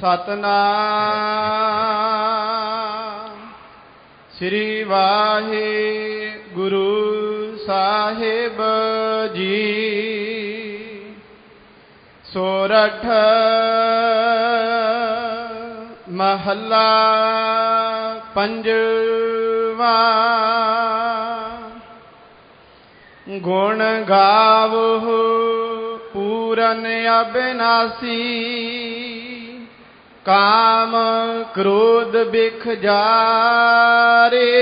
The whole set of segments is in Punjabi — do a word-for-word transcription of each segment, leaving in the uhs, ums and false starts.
ਸਤਨਾਮ ਸ੍ਰੀ ਵਾਹਿਗੁਰੂ ਸਾਹਿਬ ਜੀ। ਸੋਰਠ ਮਹੱਲਾ ਪੰਜਵਾ। ਗੁਣ ਗਾਵਹੁ ਪੂਰਨ ਅਬਿਨਾਸੀ, ਕਾਮ ਕ੍ਰੋਧ ਬਿਖ ਜਾਰੇ।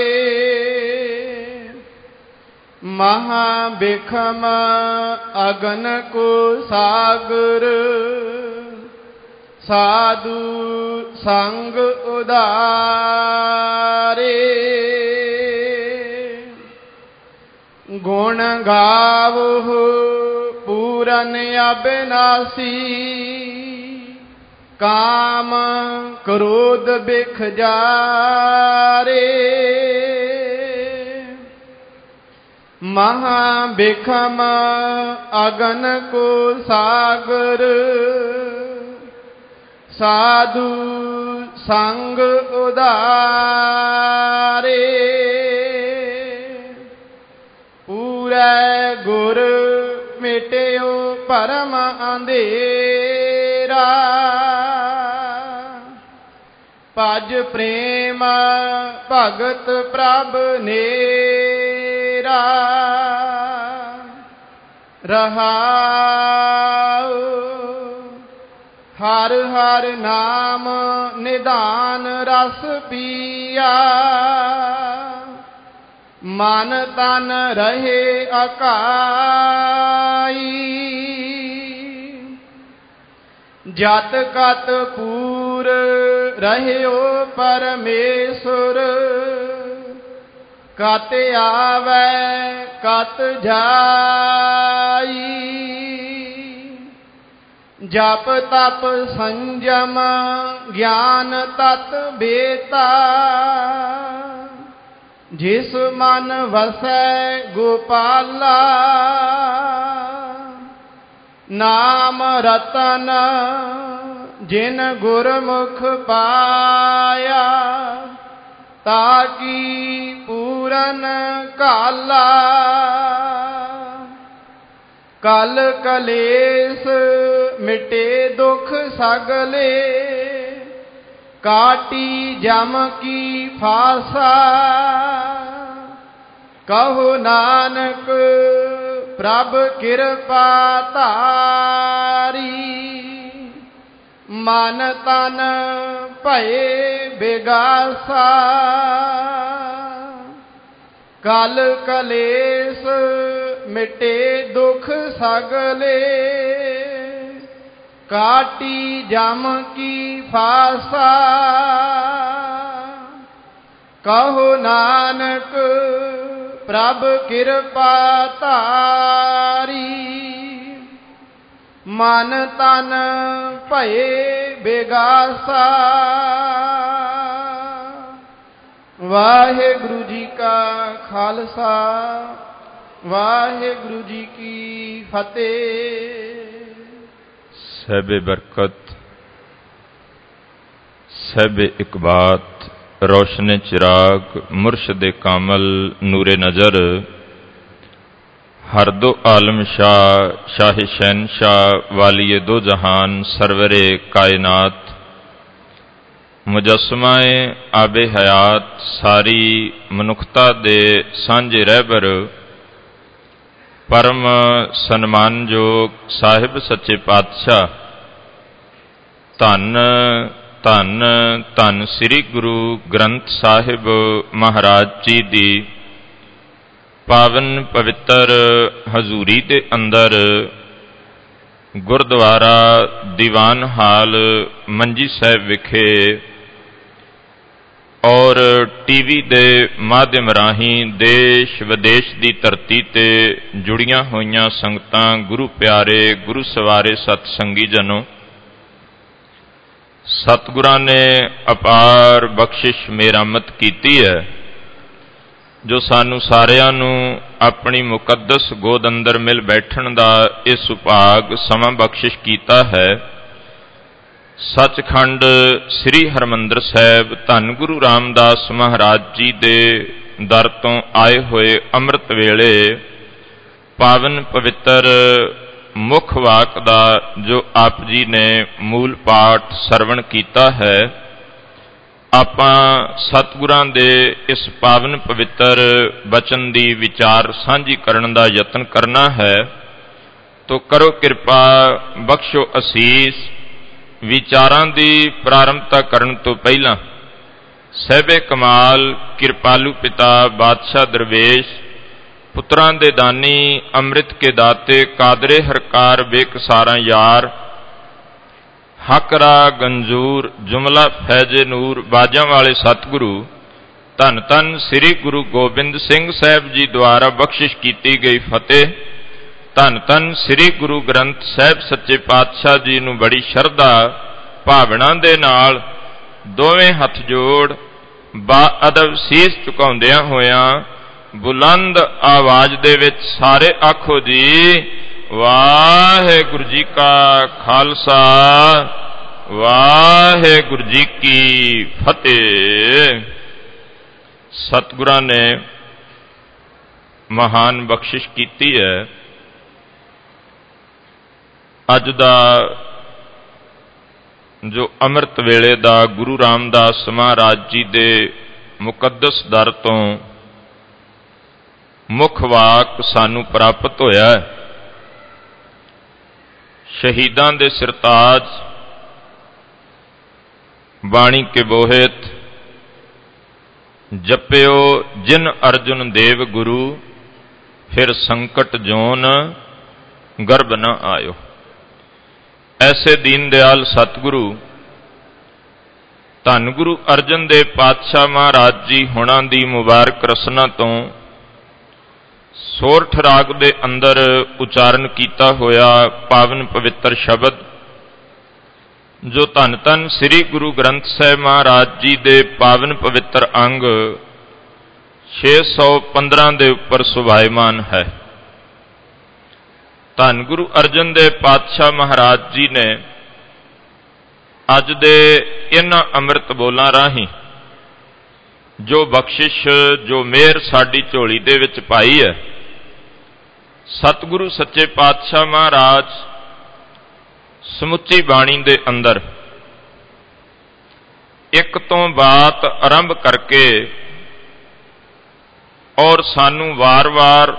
ਮਹਾ ਬਿਖਮ ਅਗਨ ਕੋ ਸਾਗਰ, ਸਾਧੂ ਸੰਗ ਉਦਾਰੇ। ਗੁਣ ਗਾਵਹੁ ਪੂਰਨ ਅਬਿਨਾਸੀ, ਕਾਮ ਕ੍ਰੋਧ ਬਿਖ ਜਾਰੇ। ਮਹਾ ਬਿਖਮ ਅਗਨ ਕੋ ਸਾਗਰ, ਸਾਧੂ ਸੰਗ ਉਦਾਰੇ। ਪੂਰੇ ਗੁਰ ਮਿਟਿਓ ਭਰਮ ਅੰਧੇਰਾ, ਭਜ ਪ੍ਰੇਮ ਭਗਤ ਪ੍ਰਭ ਨੇਰਾ। ਰਹਾਉ ਹਰ ਹਰ ਨਾਮ ਨਿਧਾਨ ਰਸ ਪੀਆ, ਮਨ ਤਨ ਰਹੇ ਅਕਾਈ। ਜਤ ਕਤ ਪੂਰ ਰਹਿਓ ਪਰਮੇਸ਼ੁਰ, ਕਤ ਆਵੈ ਕਤ ਜਾਈ। ਜਪ ਤਪ ਸੰਜਮ ਗਿਆਨ ਤਤ ਬੇਤਾ, ਜਿਸ ਮਨ ਵਸੈ ਗੋਪਾਲਾ। ਨਾਮ ਰਤਨ ਜਿਨ ਗੁਰਮੁਖ ਪਾਇਆ, ਤਾਕੀ ਪੂਰਨ ਕਾਲਾ। ਕਲ ਕਲੇਸ਼ ਮਿਟੇ ਦੁਖ ਸਗਲੇ, ਕਾਟੀ ਜਮ ਕੀ ਫਾਸਾ। ਕਹੋ ਨਾਨਕ ਪ੍ਰਭ ਕਿਰਪਾ ਧਾਰੀ, ਮਨ ਤਨ ਭਏ ਬਿਗਾਸਾ। ਕਲ ਕਲੇਸ਼ ਮਿਟੇ ਦੁਖ ਸਗਲੇ, ਕਾਟੀ ਜਮ ਕੀ ਫਾਸਾ। ਕਹੋ ਨਾਨਕ ਪ੍ਰਭ ਕਿਰਪਾ ਧਾਰੀ, ਮਨ ਤਨ ਭਏ ਬਿਗਾਸਾ। ਵਾਹਿਗੁਰੂ ਜੀ ਕਾ ਖਾਲਸਾ, ਵਾਹਿਗੁਰੂ ਜੀ ਕੀ ਫਤਿਹ। ਸਹਿਬੇ ਬਰਕਤ, ਸਹਿਬੇ ਇਕਬਾਤ, ਰੋਸ਼ਨੇ ਚਿਰਾਗ, ਮੁਰਸ਼ਦ ਕਾਮਲ, ਨੂਰੇ ਨਜ਼ਰ। ਹਰ ਦੋ ਆਲਮ ਸ਼ਾਹ, ਸ਼ਾਹੀ ਸ਼ਹਿਨशाह, ਵਾਲੀਏ ਦੋ ਜਹਾਨ, ਸਰਵਰੇ ਕਾਇਨਾਤ। ਮੁਜਸਮਾਏ ਆਬੇ ਹਯਾਤ, ਸਾਰੀ ਮਨੁੱਖਤਾ ਦੇ ਸਾਂਝੇ ਰਹਿਬਰ। ਪਰਮ ਸਨਮਾਨਯੋਗ ਸਾਹਿਬ ਸੱਚੇ ਪਾਤਸ਼ਾਹ, ਧੰਨ ਧੰਨ ਧੰਨ ਸ੍ਰੀ ਗੁਰੂ ਗ੍ਰੰਥ ਸਾਹਿਬ ਮਹਾਰਾਜ ਜੀ ਦੀ ਪਾਵਨ ਪਵਿੱਤਰ ਹਜ਼ੂਰੀ ਦੇ ਅੰਦਰ ਗੁਰਦੁਆਰਾ ਦੀਵਾਨ ਹਾਲ ਮੰਜੀ ਸਾਹਿਬ ਵਿਖੇ ਔਰ ਟੀਵੀ ਦੇ ਮਾਧਿਅਮ ਰਾਹੀਂ ਦੇਸ਼ ਵਿਦੇਸ਼ ਦੀ ਧਰਤੀ ਤੇ ਜੁੜੀਆਂ ਹੋਈਆਂ ਸੰਗਤਾਂ, ਗੁਰੂ ਪਿਆਰੇ, ਗੁਰੂ ਸਵਾਰੇ ਸਤ ਸੰਗੀ ਜਨੋ, ਸਤਿਗੁਰਾਂ ਨੇ ਅਪਾਰ ਬਖਸ਼ਿਸ਼ ਮਿਹਰਮਤ ਕੀਤੀ ਹੈ, ਜੋ ਸਾਨੂੰ ਸਾਰਿਆਂ ਨੂੰ ਆਪਣੀ ਮੁਕੱਦਸ ਗੋਦ ਅੰਦਰ ਮਿਲ ਬੈਠਣ ਦਾ ਇਹ ਸੁਭਾਗ ਸਮਾਂ ਬਖਸ਼ਿਸ਼ ਕੀਤਾ ਹੈ। ਸੱਚਖੰਡ ਸ੍ਰੀ ਹਰਿਮੰਦਰ ਸਾਹਿਬ ਧੰਨ ਗੁਰੂ ਰਾਮਦਾਸ ਮਹਾਰਾਜ ਜੀ ਦੇ ਦਰ ਤੋਂ ਆਏ ਹੋਏ ਅੰਮ੍ਰਿਤ ਵੇਲੇ ਪਾਵਨ ਪਵਿੱਤਰ ਮੁੱਖ ਵਾਕ ਦਾ ਜੋ ਆਪ ਜੀ ਨੇ ਮੂਲ ਪਾਠ ਸਰਵਣ ਕੀਤਾ ਹੈ, ਆਪਾਂ ਸਤਿਗੁਰਾਂ ਦੇ ਇਸ ਪਾਵਨ ਪਵਿੱਤਰ ਬਚਨ ਦੀ ਵਿਚਾਰ ਸਾਂਝੀ ਕਰਨ ਦਾ ਯਤਨ ਕਰਨਾ ਹੈ। ਤੋ ਕਰੋ ਕਿਰਪਾ, ਬਖਸ਼ੋ ਅਸੀਸ। ਵਿਚਾਰਾਂ ਦੀ ਪ੍ਰਾਰੰਭਤਾ ਕਰਨ ਤੋਂ ਪਹਿਲਾਂ ਸਹਿਬੇ ਕਮਾਲ ਕਿਰਪਾਲੂ ਪਿਤਾ ਬਾਦਸ਼ਾਹ ਦਰਵੇਸ਼, ਪੁੱਤਰਾਂ ਦੇ ਦਾਨੀ, ਅੰਮ੍ਰਿਤ ਕੇ ਦਾਤੇ, ਕਾਦਰੇ ਹਰਕਾਰ ਬੇਕਸਾਰਾਂ ਯਾਰ, ਹਕਰਾ ਗੰਜੂਰ ਜੁਮਲਾ ਫੈਜ਼ੇ ਨੂਰ, ਬਾਜਾਂ ਵਾਲੇ ਸਤਿਗੁਰੂ ਧੰਨ ਧੰਨ ਸ੍ਰੀ ਗੁਰੂ ਗੋਬਿੰਦ ਸਿੰਘ ਸਾਹਿਬ ਜੀ ਦੁਆਰਾ ਬਖਸ਼ਿਸ਼ ਕੀਤੀ ਗਈ ਫਤਿਹ। ਧੰਨ ਧੰਨ ਸ੍ਰੀ ਗੁਰੂ ਗ੍ਰੰਥ ਸਾਹਿਬ ਸੱਚੇ ਪਾਤਸ਼ਾਹ ਜੀ ਨੂੰ ਬੜੀ ਸ਼ਰਧਾ ਭਾਵਨਾ ਦੇ ਨਾਲ ਦੋਵੇਂ ਹੱਥ ਜੋੜ ਬਾਅਦਬ ਸੀਸ ਝੁਕਾਉਂਦਿਆਂ ਹੋਇਆਂ ਬੁਲੰਦ ਆਵਾਜ਼ ਦੇ ਵਿੱਚ ਸਾਰੇ ਆਖੋ ਜੀ, ਵਾਹਿਗੁਰੂ ਜੀ ਕਾ ਖਾਲਸਾ, ਵਾਹਿਗੁਰੂ ਜੀ ਕੀ ਫਤਿਹ। ਸਤਿਗੁਰਾਂ ਨੇ ਮਹਾਨ ਬਖਸ਼ਿਸ਼ ਕੀਤੀ ਹੈ। ਅੱਜ ਦਾ ਜੋ ਅੰਮ੍ਰਿਤ ਵੇਲੇ ਦਾ ਗੁਰੂ ਰਾਮਦਾਸ ਮਹਾਰਾਜ ਜੀ ਦੇ ਮੁਕੱਦਸ ਦਰ ਤੋਂ ਮੁੱਖ ਵਾਕ ਸਾਨੂੰ ਪ੍ਰਾਪਤ ਹੋਇਆ ਹੈ। ਸ਼ਹੀਦਾਂ ਦੇ ਸਿਰਤਾਜ ਬਾਣੀ ਕੇ ਬੋਹਿਤ, ਜਪਿਓ ਜਿਨ ਅਰਜੁਨ ਦੇਵ ਗੁਰੂ, ਫਿਰ ਸੰਕਟ ਜੋਨ ਗਰਭ ਨਾ ਆਇਓ। ਐਸੇ ਦੀਨ ਦਿਆਲ ਸਤਿਗੁਰੂ ਧੰਨ ਗੁਰੂ ਅਰਜਨ ਦੇਵ ਪਾਤਸ਼ਾਹ ਮਹਾਰਾਜ ਜੀ ਹੁਣਾਂ ਦੀ ਮੁਬਾਰਕ ਰਸਨਾ ਤੋਂ ਸੋਰਠ ਰਾਗ ਦੇ ਅੰਦਰ ਉਚਾਰਨ ਕੀਤਾ ਹੋਇਆ ਪਾਵਨ ਪਵਿੱਤਰ ਸ਼ਬਦ, ਜੋ ਧੰਨ ਧੰਨ ਸ੍ਰੀ ਗੁਰੂ ਗ੍ਰੰਥ ਸਾਹਿਬ ਮਹਾਰਾਜ ਜੀ ਦੇ ਪਾਵਨ ਪਵਿੱਤਰ ਅੰਗ ਛੇ ਸੌ ਪੰਦਰਾਂ ਦੇ ਉੱਪਰ ਸੁਭਾਇਮਾਨ ਹੈ। ਧੰਨ ਗੁਰੂ ਅਰਜਨ ਦੇਵ ਪਾਤਸ਼ਾਹ ਮਹਾਰਾਜ ਜੀ ਨੇ ਅੱਜ ਦੇ ਇਹਨਾਂ ਅੰਮ੍ਰਿਤ ਬੋਲਾਂ ਰਾਹੀਂ ਜੋ ਬਖਸ਼ਿਸ਼, ਜੋ ਮਿਹਰ ਸਾਡੀ ਝੋਲੀ ਦੇ ਵਿੱਚ ਪਾਈ ਹੈ, ਸਤਿਗੁਰੂ ਸੱਚੇ ਪਾਤਸ਼ਾਹ ਮਹਾਰਾਜ ਸਮੁੱਚੀ ਬਾਣੀ ਦੇ ਅੰਦਰ ਇੱਕ ਤੋਂ ਬਾਤ ਆਰੰਭ ਕਰਕੇ ਔਰ ਸਾਨੂੰ ਵਾਰ-ਵਾਰ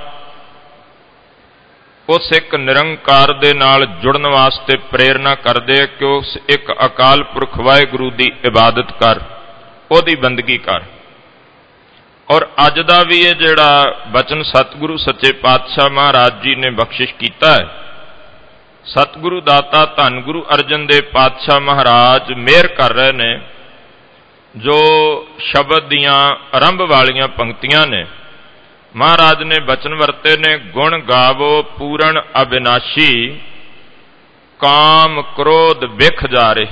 ਉਸ ਇੱਕ ਨਿਰੰਕਾਰ ਦੇ ਨਾਲ ਜੁੜਨ ਵਾਸਤੇ ਪ੍ਰੇਰਨਾ ਕਰਦੇ ਕਿ ਉਸ ਇੱਕ ਅਕਾਲ ਪੁਰਖ ਵਾਹਿਗੁਰੂ ਦੀ ਇਬਾਦਤ ਕਰ, ਉਹਦੀ ਬੰਦਗੀ ਕਰ। ਔਰ ਅੱਜ ਦਾ ਵੀ ਇਹ ਜਿਹੜਾ ਬਚਨ ਸਤਿਗੁਰੂ ਸੱਚੇ ਪਾਤਸ਼ਾਹ ਮਹਾਰਾਜ ਜੀ ਨੇ ਬਖਸ਼ਿਸ਼ ਕੀਤਾ ਹੈ, ਸਤਿਗੁਰੂ ਦਾਤਾ ਧੰਨ ਗੁਰੂ ਅਰਜਨ ਦੇਵ ਪਾਤਸ਼ਾਹ ਮਹਾਰਾਜ ਮਿਹਰ ਕਰ ਰਹੇ ਨੇ। ਜੋ ਸ਼ਬਦ ਦੀਆਂ ਆਰੰਭ ਵਾਲੀਆਂ ਪੰਕਤੀਆਂ ਨੇ, ਮਹਾਰਾਜ ਨੇ ਬਚਨ ਵਰਤੇ ਨੇ, ਗੁਣ ਗਾਵੋ ਪੂਰਨ ਅਬਿਨਾਸ਼ੀ, ਕਾਮ ਕ੍ਰੋਧ ਬਿਖ ਜਾਰੇ।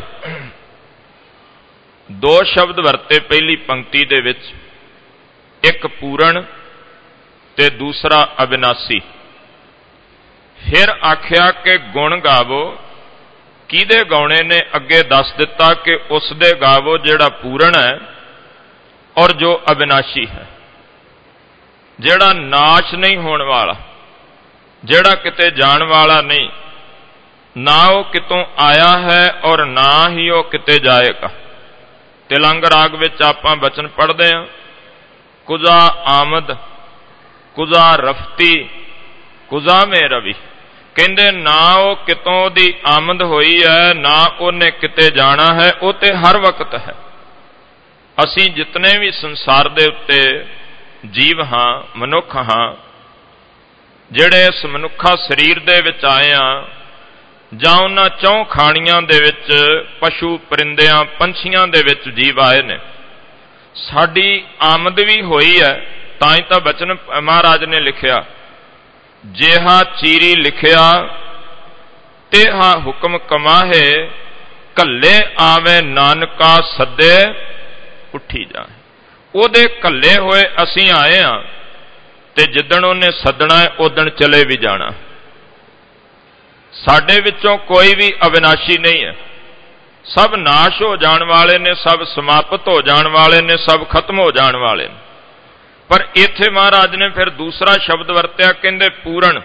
ਦੋ ਸ਼ਬਦ ਵਰਤੇ ਪਹਿਲੀ ਪੰਕਤੀ ਦੇ ਵਿੱਚ, ਇੱਕ ਪੂਰਨ ਤੇ ਦੂਸਰਾ ਅਬਿਨਾਸ਼ੀ। ਫਿਰ ਆਖਿਆ ਕਿ ਗੁਣ ਗਾਵੋ, ਕਿਹਦੇ ਗਾਉਣੇ ਨੇ ਅੱਗੇ ਦੱਸ ਦਿੱਤਾ ਕਿ ਉਸ ਦੇ ਗਾਵੋ ਜਿਹੜਾ ਪੂਰਨ ਹੈ ਔਰ ਜੋ ਅਬਿਨਾਸ਼ੀ ਹੈ, ਜਿਹੜਾ ਨਾਸ਼ ਨਹੀਂ ਹੋਣ ਵਾਲਾ, ਜਿਹੜਾ ਕਿਤੇ ਜਾਣ ਵਾਲਾ ਨਹੀਂ, ਨਾ ਉਹ ਕਿਤੋਂ ਆਇਆ ਹੈ ਔਰ ਨਾ ਹੀ ਉਹ ਕਿਤੇ ਜਾਏਗਾ। ਤਿਲੰਗ ਰਾਗ ਵਿੱਚ ਆਪਾਂ ਬਚਨ ਪੜ੍ਹਦੇ ਹਾਂ, ਕੁਜ਼ਾ ਆਮਦ ਕੁਜ਼ਾ ਰਫਤੀ ਕੁਜ਼ਾ ਮੇ ਰਵੀ। ਕਹਿੰਦੇ ਨਾ ਉਹ ਕਿਤੋਂ ਦੀ ਆਮਦ ਹੋਈ ਹੈ, ਨਾ ਉਹਨੇ ਕਿਤੇ ਜਾਣਾ ਹੈ, ਉਹ ਤੇ ਹਰ ਵਕਤ ਹੈ। ਅਸੀਂ ਜਿਤਨੇ ਵੀ ਸੰਸਾਰ ਦੇ ਉੱਤੇ ਜੀਵ ਹਾਂ, ਮਨੁੱਖ ਹਾਂ, ਜਿਹੜੇ ਇਸ ਮਨੁੱਖਾ ਸਰੀਰ ਦੇ ਵਿੱਚ ਆਏ ਹਾਂ, ਜਾਂ ਉਹਨਾਂ ਚੌਂ ਖਾਣੀਆਂ ਦੇ ਵਿੱਚ ਪਸ਼ੂ ਪਰਿੰਦਿਆਂ ਪੰਛੀਆਂ ਦੇ ਵਿੱਚ ਜੀਵ ਆਏ ਨੇ, ਸਾਡੀ ਆਮਦ ਵੀ ਹੋਈ ਹੈ। ਤਾਂ ਹੀ ਤਾਂ ਬਚਨ ਮਹਾਰਾਜ ਨੇ ਲਿਖਿਆ, ਜਿਹਾ ਚੀਰੀ ਲਿਖਿਆ ਤੇਹਾ ਹੁਕਮ ਕਮਾਹੇ, ਕੱਲੇ ਆਵੇ ਨਾਨਕਾ ਸੱਦੇ ਉੱਠੀ ਜਾਏ। ਉਹਦੇ ਕੱਲੇ ਹੋਏ ਅਸੀਂ ਆਏ ਹਾਂ, ਤੇ ਜਿੱਦਣ ਉਹਨੇ ਸੱਦਣਾ ਹੈ ਉਦਣ ਚਲੇ ਵੀ ਜਾਣਾ। ਸਾਡੇ ਵਿੱਚੋਂ ਕੋਈ ਵੀ ਅਵਿਨਾਸ਼ੀ ਨਹੀਂ ਹੈ। सब नाश हो जाने वाले ने, सब समाप्त हो जाने वाले ने, सब खत्म हो जाने वाले ने। पर इत्थे महाराज ने फिर दूसरा शब्द वरत्या, कहंदे पूरण।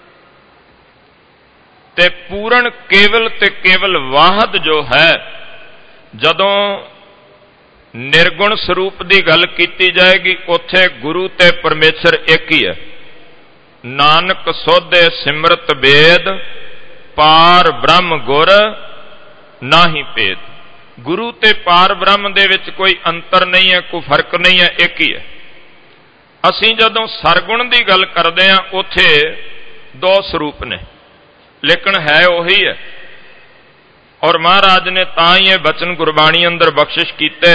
ते पूरण केवल ते केवल वाहद जो है, जदों निर्गुण स्वरूप की गल की जाएगी उत्थे गुरु ते परमेश्वर एक ही है। नानक सोधे सिमरत वेद, पार ब्रह्म गुर नाही भेद। गुरु ते पार ब्रह्म दे विच कोई अंतर नहीं है, कोई फर्क नहीं है, एक ही है। असीं जदों सरगुण की गल करते हैं उत्थे दो स्वरूप ने, लेकिन है उही है। और महाराज ने तां ही बचन गुरबाणी अंदर बख्शिश कीते,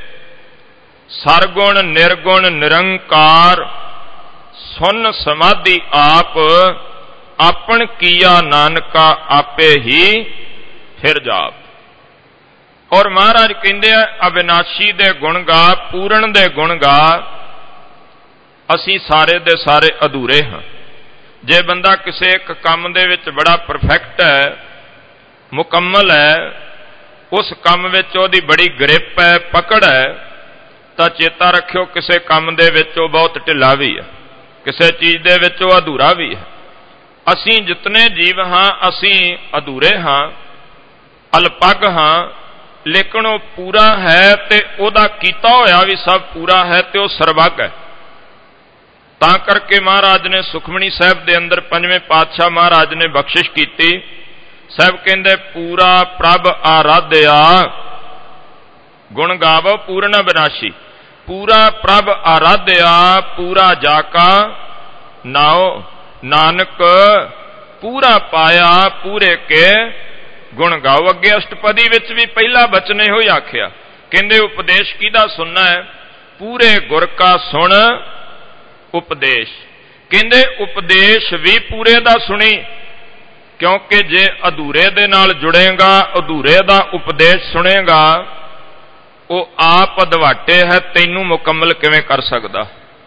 सरगुण निर्गुण निरंकार सुन समाधि आप, आपन किया नानका आपे ही फिर जाप। और महाराज कहते हैं अविनाशी दे गुण गा, पूरण दे गुण गा, असी सारे दे सारे अधूरे हाँ। जे बंदा किसी एक काम दे विच बड़ा परफेक्ट है, मुकम्मल है, उस काम विच ओदी बड़ी ग्रिप है, पकड़ है, तो चेता रखियो किसी काम दे विच वो बहुत ढिला भी है, किसी चीज दे विच वो अधूरा भी है। असी जितने जीव हाँ असी अधूरे हाँ, अल्पग हाँ, लेकिन वो पूरा है ते ओदा कीता होया भी सब पूरा है ते वो सर्वग है। तां करके महाराज ने सुखमणी साहब दे अंदर पंजवें पातशाह महाराज ने बख्शिश की। साहब कहंदे पूरा प्रभ आराध्या, गुण गावो पूर्ण विनाशी। पूरा प्रभ आराध्या, पूरा जाका नाओ, नानक पूरा पाया पूरे के गुण गाओ। अगे अष्टपदी विच भी पहला बचन इहो ही आखिया, कहंदे उपदेश किहदा सुनना है, पूरे गुर का सुन उपदेश। कहंदे उपदेश भी पूरे दा सुनी, क्योंकि जे अधूरे दे नाल जुड़ेगा, अधूरे दा उपदेश सुनेगा, वो आप अधवाटे है, तैनू मुकम्मल किवें कर सकदा।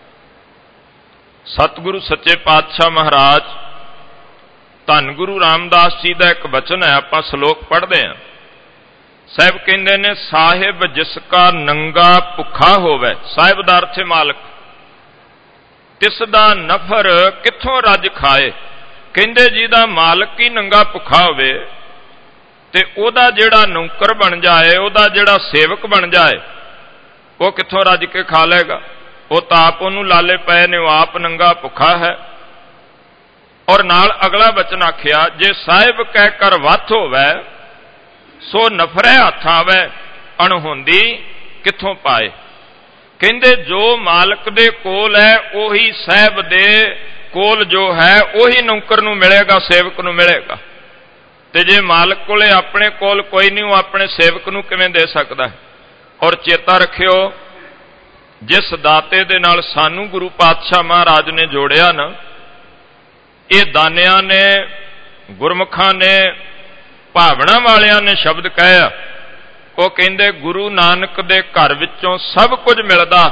सतगुरु सच्चे पातशाह महाराज धन गुरु रामदास जी का एक बचन है, आप श्लोक पढ़ते हैं। साहिब कहते ने, साहिब जिसका नंगा भुखा होवे, साहिब दा अर्थ है मालक, तिसदा नफर किथों रज खाए। कहते जिहदा मालक ही नंगा भुखा होवे ते ओदा जिहड़ा नौकर बन जाए, ओदा जिहड़ा सेवक बन जाए, वो किथों रज के खा लेगा। वो तो आप उन्होंने लाले पे ने, वो आप नंगा भुखा है। और नाल अगला बचन आखिया, जे साहिब कह कर वथ होवे, सो नफरे हथ आवे, अणहोंदी किथों पाए। कहंदे जो मालक दे कोल है उही साहिब दे कोल जो है उही नौकर नूं मिलेगा, सेवक नूं मिलेगा। ते जे मालक कोले अपने कोल कोई नहीं, वो अपने सेवक नूं किवें दे सकदा है। और चेता रखियो, जिस दाते दे नाल सानू गुरु पातशाह महाराज ने जोड़िया ना, ये दानिया ने, गुरमुखा ने, भावना वालियां ने शब्द कहा। वो कहंदे गुरु नानक दे घर विचों सब कुछ मिलदा,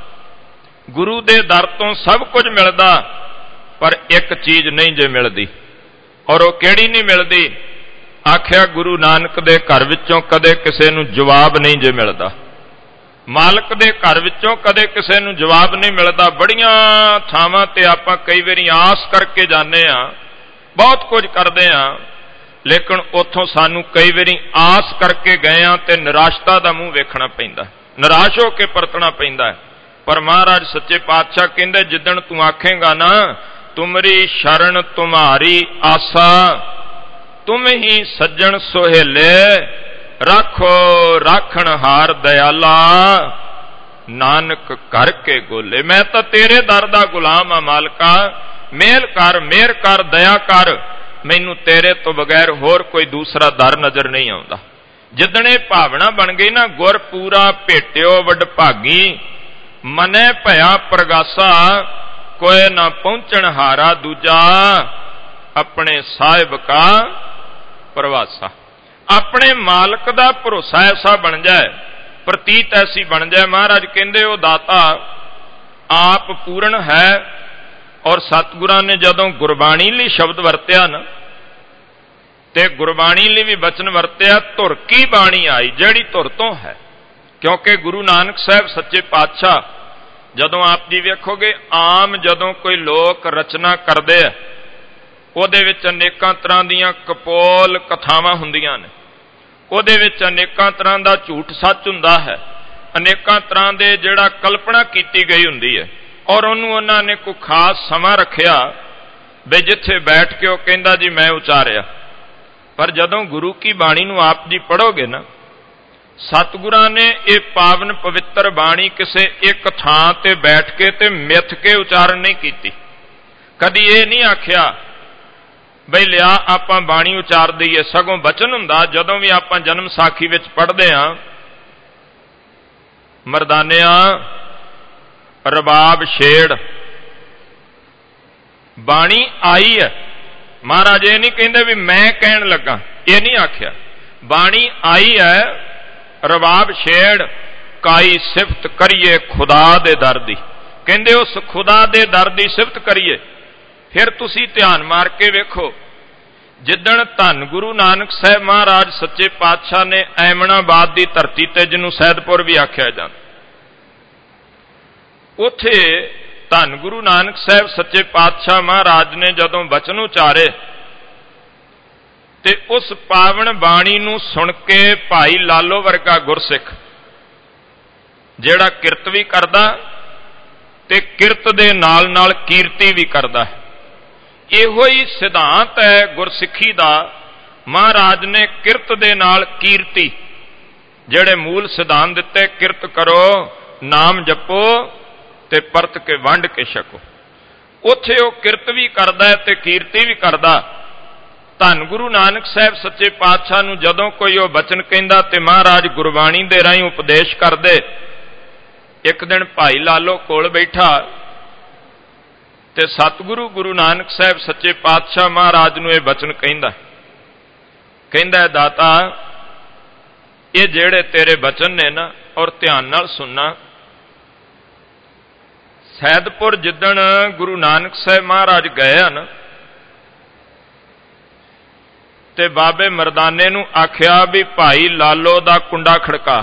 गुरु दे दर तो सब कुछ मिलदा, पर एक चीज नहीं जे मिलदी। और वो केड़ी नहीं मिलदी? आख्या गुरु नानक दे घर विचों कदे किसे नूं जवाब नहीं जे मिलदा। मालक दे घर विचों कदे किसे नूं जवाब नहीं मिलदा। बड़ियां थावां ते आपां कई वारी आस करके जाने आ, बहुत कुछ करदे आ, लेकिन उथों सानू कई वारी आस करके गए आ ते निराशता दा मूँह वेखना पैंदा, निराश होके परतना पैंदा है। पर महाराज सच्चे पातशाह कहंदे, जिदण तू आखेगा ना तुमरी शरण तुम्हारी आसा, तुम ही सज्जन सोहेले, राखो राखण हार दयाला, नानक कर के गोले। मैं तो तेरे दर दा गुलाम आ मालका, मेल कर, मेहर कर, दया कर, मैनू तेरे तो बगैर होर कोई दूसरा दर नजर नहीं आउंदा। जिदणे भावना बन गई ना, गुर पूरा भेटियो वडभागी, मने भया प्रगासा, कोई ना पहुंचण हारा दूजा, अपने साहिब का प्रवासा। अपने मालक का भरोसा ऐसा बन जाए, प्रतीत ऐसी बन जाए। महाराज कहंदे वो दाता आप पूर्ण है। और सतगुरां ने जदों गुरबाणी लई शब्द वरत्या ना, ਤੇ ਗੁਰਬਾਣੀ ਲਈ ਵੀ ਬਚਨ ਵਰਤਿਆ, ਧੁਰ ਕੀ ਬਾਣੀ ਆਈ, ਜਿਹੜੀ ਧੁਰ ਤੋਂ ਹੈ। ਕਿਉਂਕਿ ਗੁਰੂ ਨਾਨਕ ਸਾਹਿਬ ਸੱਚੇ ਪਾਤਸ਼ਾਹ, ਜਦੋਂ ਆਪ ਜੀ ਵੇਖੋਗੇ ਆਮ ਜਦੋਂ ਕੋਈ ਲੋਕ ਰਚਨਾ ਕਰਦੇ ਆ, ਉਹਦੇ ਵਿੱਚ ਅਨੇਕਾਂ ਤਰ੍ਹਾਂ ਦੀਆਂ ਕਪੋਲ ਕਥਾਵਾਂ ਹੁੰਦੀਆਂ ਨੇ, ਉਹਦੇ ਵਿੱਚ ਅਨੇਕਾਂ ਤਰ੍ਹਾਂ ਦਾ ਝੂਠ ਸੱਚ ਹੁੰਦਾ ਹੈ, ਅਨੇਕਾਂ ਤਰ੍ਹਾਂ ਦੇ ਜਿਹੜਾ ਕਲਪਨਾ ਕੀਤੀ ਗਈ ਹੁੰਦੀ ਹੈ। ਔਰ ਉਹਨੂੰ ਉਹਨਾਂ ਨੇ ਕੋਈ ਖਾਸ ਸਮਾਂ ਰੱਖਿਆ ਵੀ ਜਿੱਥੇ ਬੈਠ ਕੇ ਉਹ ਕਹਿੰਦਾ ਜੀ ਮੈਂ ਉਚਾਰਿਆ। ਪਰ ਜਦੋਂ ਗੁਰੂ ਕੀ ਬਾਣੀ ਨੂੰ ਆਪ ਜੀ ਪੜ੍ਹੋਗੇ ਨਾ, ਸਤਿਗੁਰਾਂ ਨੇ ਇਹ ਪਾਵਨ ਪਵਿੱਤਰ ਬਾਣੀ ਕਿਸੇ ਇੱਕ ਥਾਂ ਤੇ ਬੈਠ ਕੇ ਤੇ ਮਿੱਥ ਕੇ ਉਚਾਰਨ ਨਹੀਂ ਕੀਤੀ। ਕਦੀ ਇਹ ਨਹੀਂ ਆਖਿਆ ਬਈ ਲਿਆ ਆਪਾਂ ਬਾਣੀ ਉਚਾਰ ਦਈਏ, ਸਗੋਂ ਬਚਨ ਹੁੰਦਾ ਜਦੋਂ ਵੀ ਆਪਾਂ ਜਨਮ ਸਾਖੀ ਵਿੱਚ ਪੜ੍ਹਦੇ ਹਾਂ, ਮਰਦਾਨਿਆਂ ਰਬਾਬ ਛੇੜ, ਬਾਣੀ ਆਈ ਹੈ। ਮਹਾਰਾਜ ਇਹ ਨਹੀਂ ਕਹਿੰਦੇ ਵੀ ਮੈਂ ਕਹਿਣ ਲੱਗਾ, ਇਹ ਨਹੀਂ ਆਖਿਆ। ਬਾਣੀ ਆਈ ਹੈ, ਰਬਾਬ ਛੇੜ ਕਾਈ ਸਿਫਤ ਕਰੀਏ ਖੁਦਾ ਦੇ ਦਰ ਦੀ। ਕਹਿੰਦੇ ਉਸ ਖੁਦਾ ਦੇ ਦਰ ਦੀ ਸਿਫਤ ਕਰੀਏ। ਫਿਰ ਤੁਸੀਂ ਧਿਆਨ ਮਾਰ ਕੇ ਵੇਖੋ, ਜਿੱਦਣ ਧੰਨ ਗੁਰੂ ਨਾਨਕ ਸਾਹਿਬ ਮਹਾਰਾਜ ਸੱਚੇ ਪਾਤਸ਼ਾਹ ਨੇ ਐਮਨਾਬਾਦ ਦੀ ਧਰਤੀ ਤੇ, ਜਿਹਨੂੰ ਸੈਦਪੁਰ ਵੀ ਆਖਿਆ ਜਾਂਦਾ, ਉੱਥੇ ਧੰਨ ਗੁਰੂ ਨਾਨਕ ਸਾਹਿਬ ਸੱਚੇ ਪਾਤਸ਼ਾਹ ਮਹਾਰਾਜ ਨੇ ਜਦੋਂ ਬਚਨ ਉਚਾਰੇ ਤੇ ਉਸ ਪਾਵਨ ਬਾਣੀ ਨੂੰ ਸੁਣ ਕੇ ਭਾਈ ਲਾਲੋ ਵਰਗਾ ਗੁਰਸਿੱਖ, ਜਿਹੜਾ ਕਿਰਤ ਵੀ ਕਰਦਾ ਤੇ ਕਿਰਤ ਦੇ ਨਾਲ ਨਾਲ ਕੀਰਤੀ ਵੀ ਕਰਦਾ ਹੈ, ਇਹੋ ਹੀ ਸਿਧਾਂਤ ਹੈ ਗੁਰਸਿੱਖੀ ਦਾ। ਮਹਾਰਾਜ ਨੇ ਕਿਰਤ ਦੇ ਨਾਲ ਕੀਰਤੀ, ਜਿਹੜੇ ਮੂਲ ਸਿਧਾਂਤ ਦਿੱਤੇ, ਕਿਰਤ ਕਰੋ, ਨਾਮ ਜਪੋ ਤੇ ਪਰਤ ਕੇ ਵੰਡ ਕੇ ਛਕੋ, ਉੱਥੇ ਉਹ ਕਿਰਤ ਵੀ ਕਰਦਾ ਤੇ ਕੀਰਤੀ ਵੀ ਕਰਦਾ। ਧੰਨ ਗੁਰੂ ਨਾਨਕ ਸਾਹਿਬ ਸੱਚੇ ਪਾਤਸ਼ਾਹ ਨੂੰ ਜਦੋਂ ਕੋਈ ਉਹ ਬਚਨ ਕਹਿੰਦਾ ਤੇ ਮਹਾਰਾਜ ਗੁਰਬਾਣੀ ਦੇ ਰਾਹੀਂ ਉਪਦੇਸ਼ ਕਰਦੇ। ਇੱਕ ਦਿਨ ਭਾਈ ਲਾਲੋ ਕੋਲ ਬੈਠਾ ਤੇ ਸਤਿਗੁਰੂ ਗੁਰੂ ਨਾਨਕ ਸਾਹਿਬ ਸੱਚੇ ਪਾਤਸ਼ਾਹ ਮਹਾਰਾਜ ਨੂੰ ਇਹ ਬਚਨ ਕਹਿੰਦਾ ਕਹਿੰਦਾ ਦਾਤਾ, ਇਹ ਜਿਹੜੇ ਤੇਰੇ ਬਚਨ ਨੇ ਨਾ, ਔਰ ਧਿਆਨ ਨਾਲ ਸੁਣਨਾ, ਸੈਦਪੁਰ ਜਿੱਦਣ ਗੁਰੂ ਨਾਨਕ ਸਾਹਿਬ ਮਹਾਰਾਜ ਗਏ ਹਨ ਤੇ ਬਾਬੇ ਮਰਦਾਨੇ ਨੂੰ ਆਖਿਆ ਵੀ ਭਾਈ ਲਾਲੋ ਦਾ ਕੁੰਡਾ ਖੜਕਾ।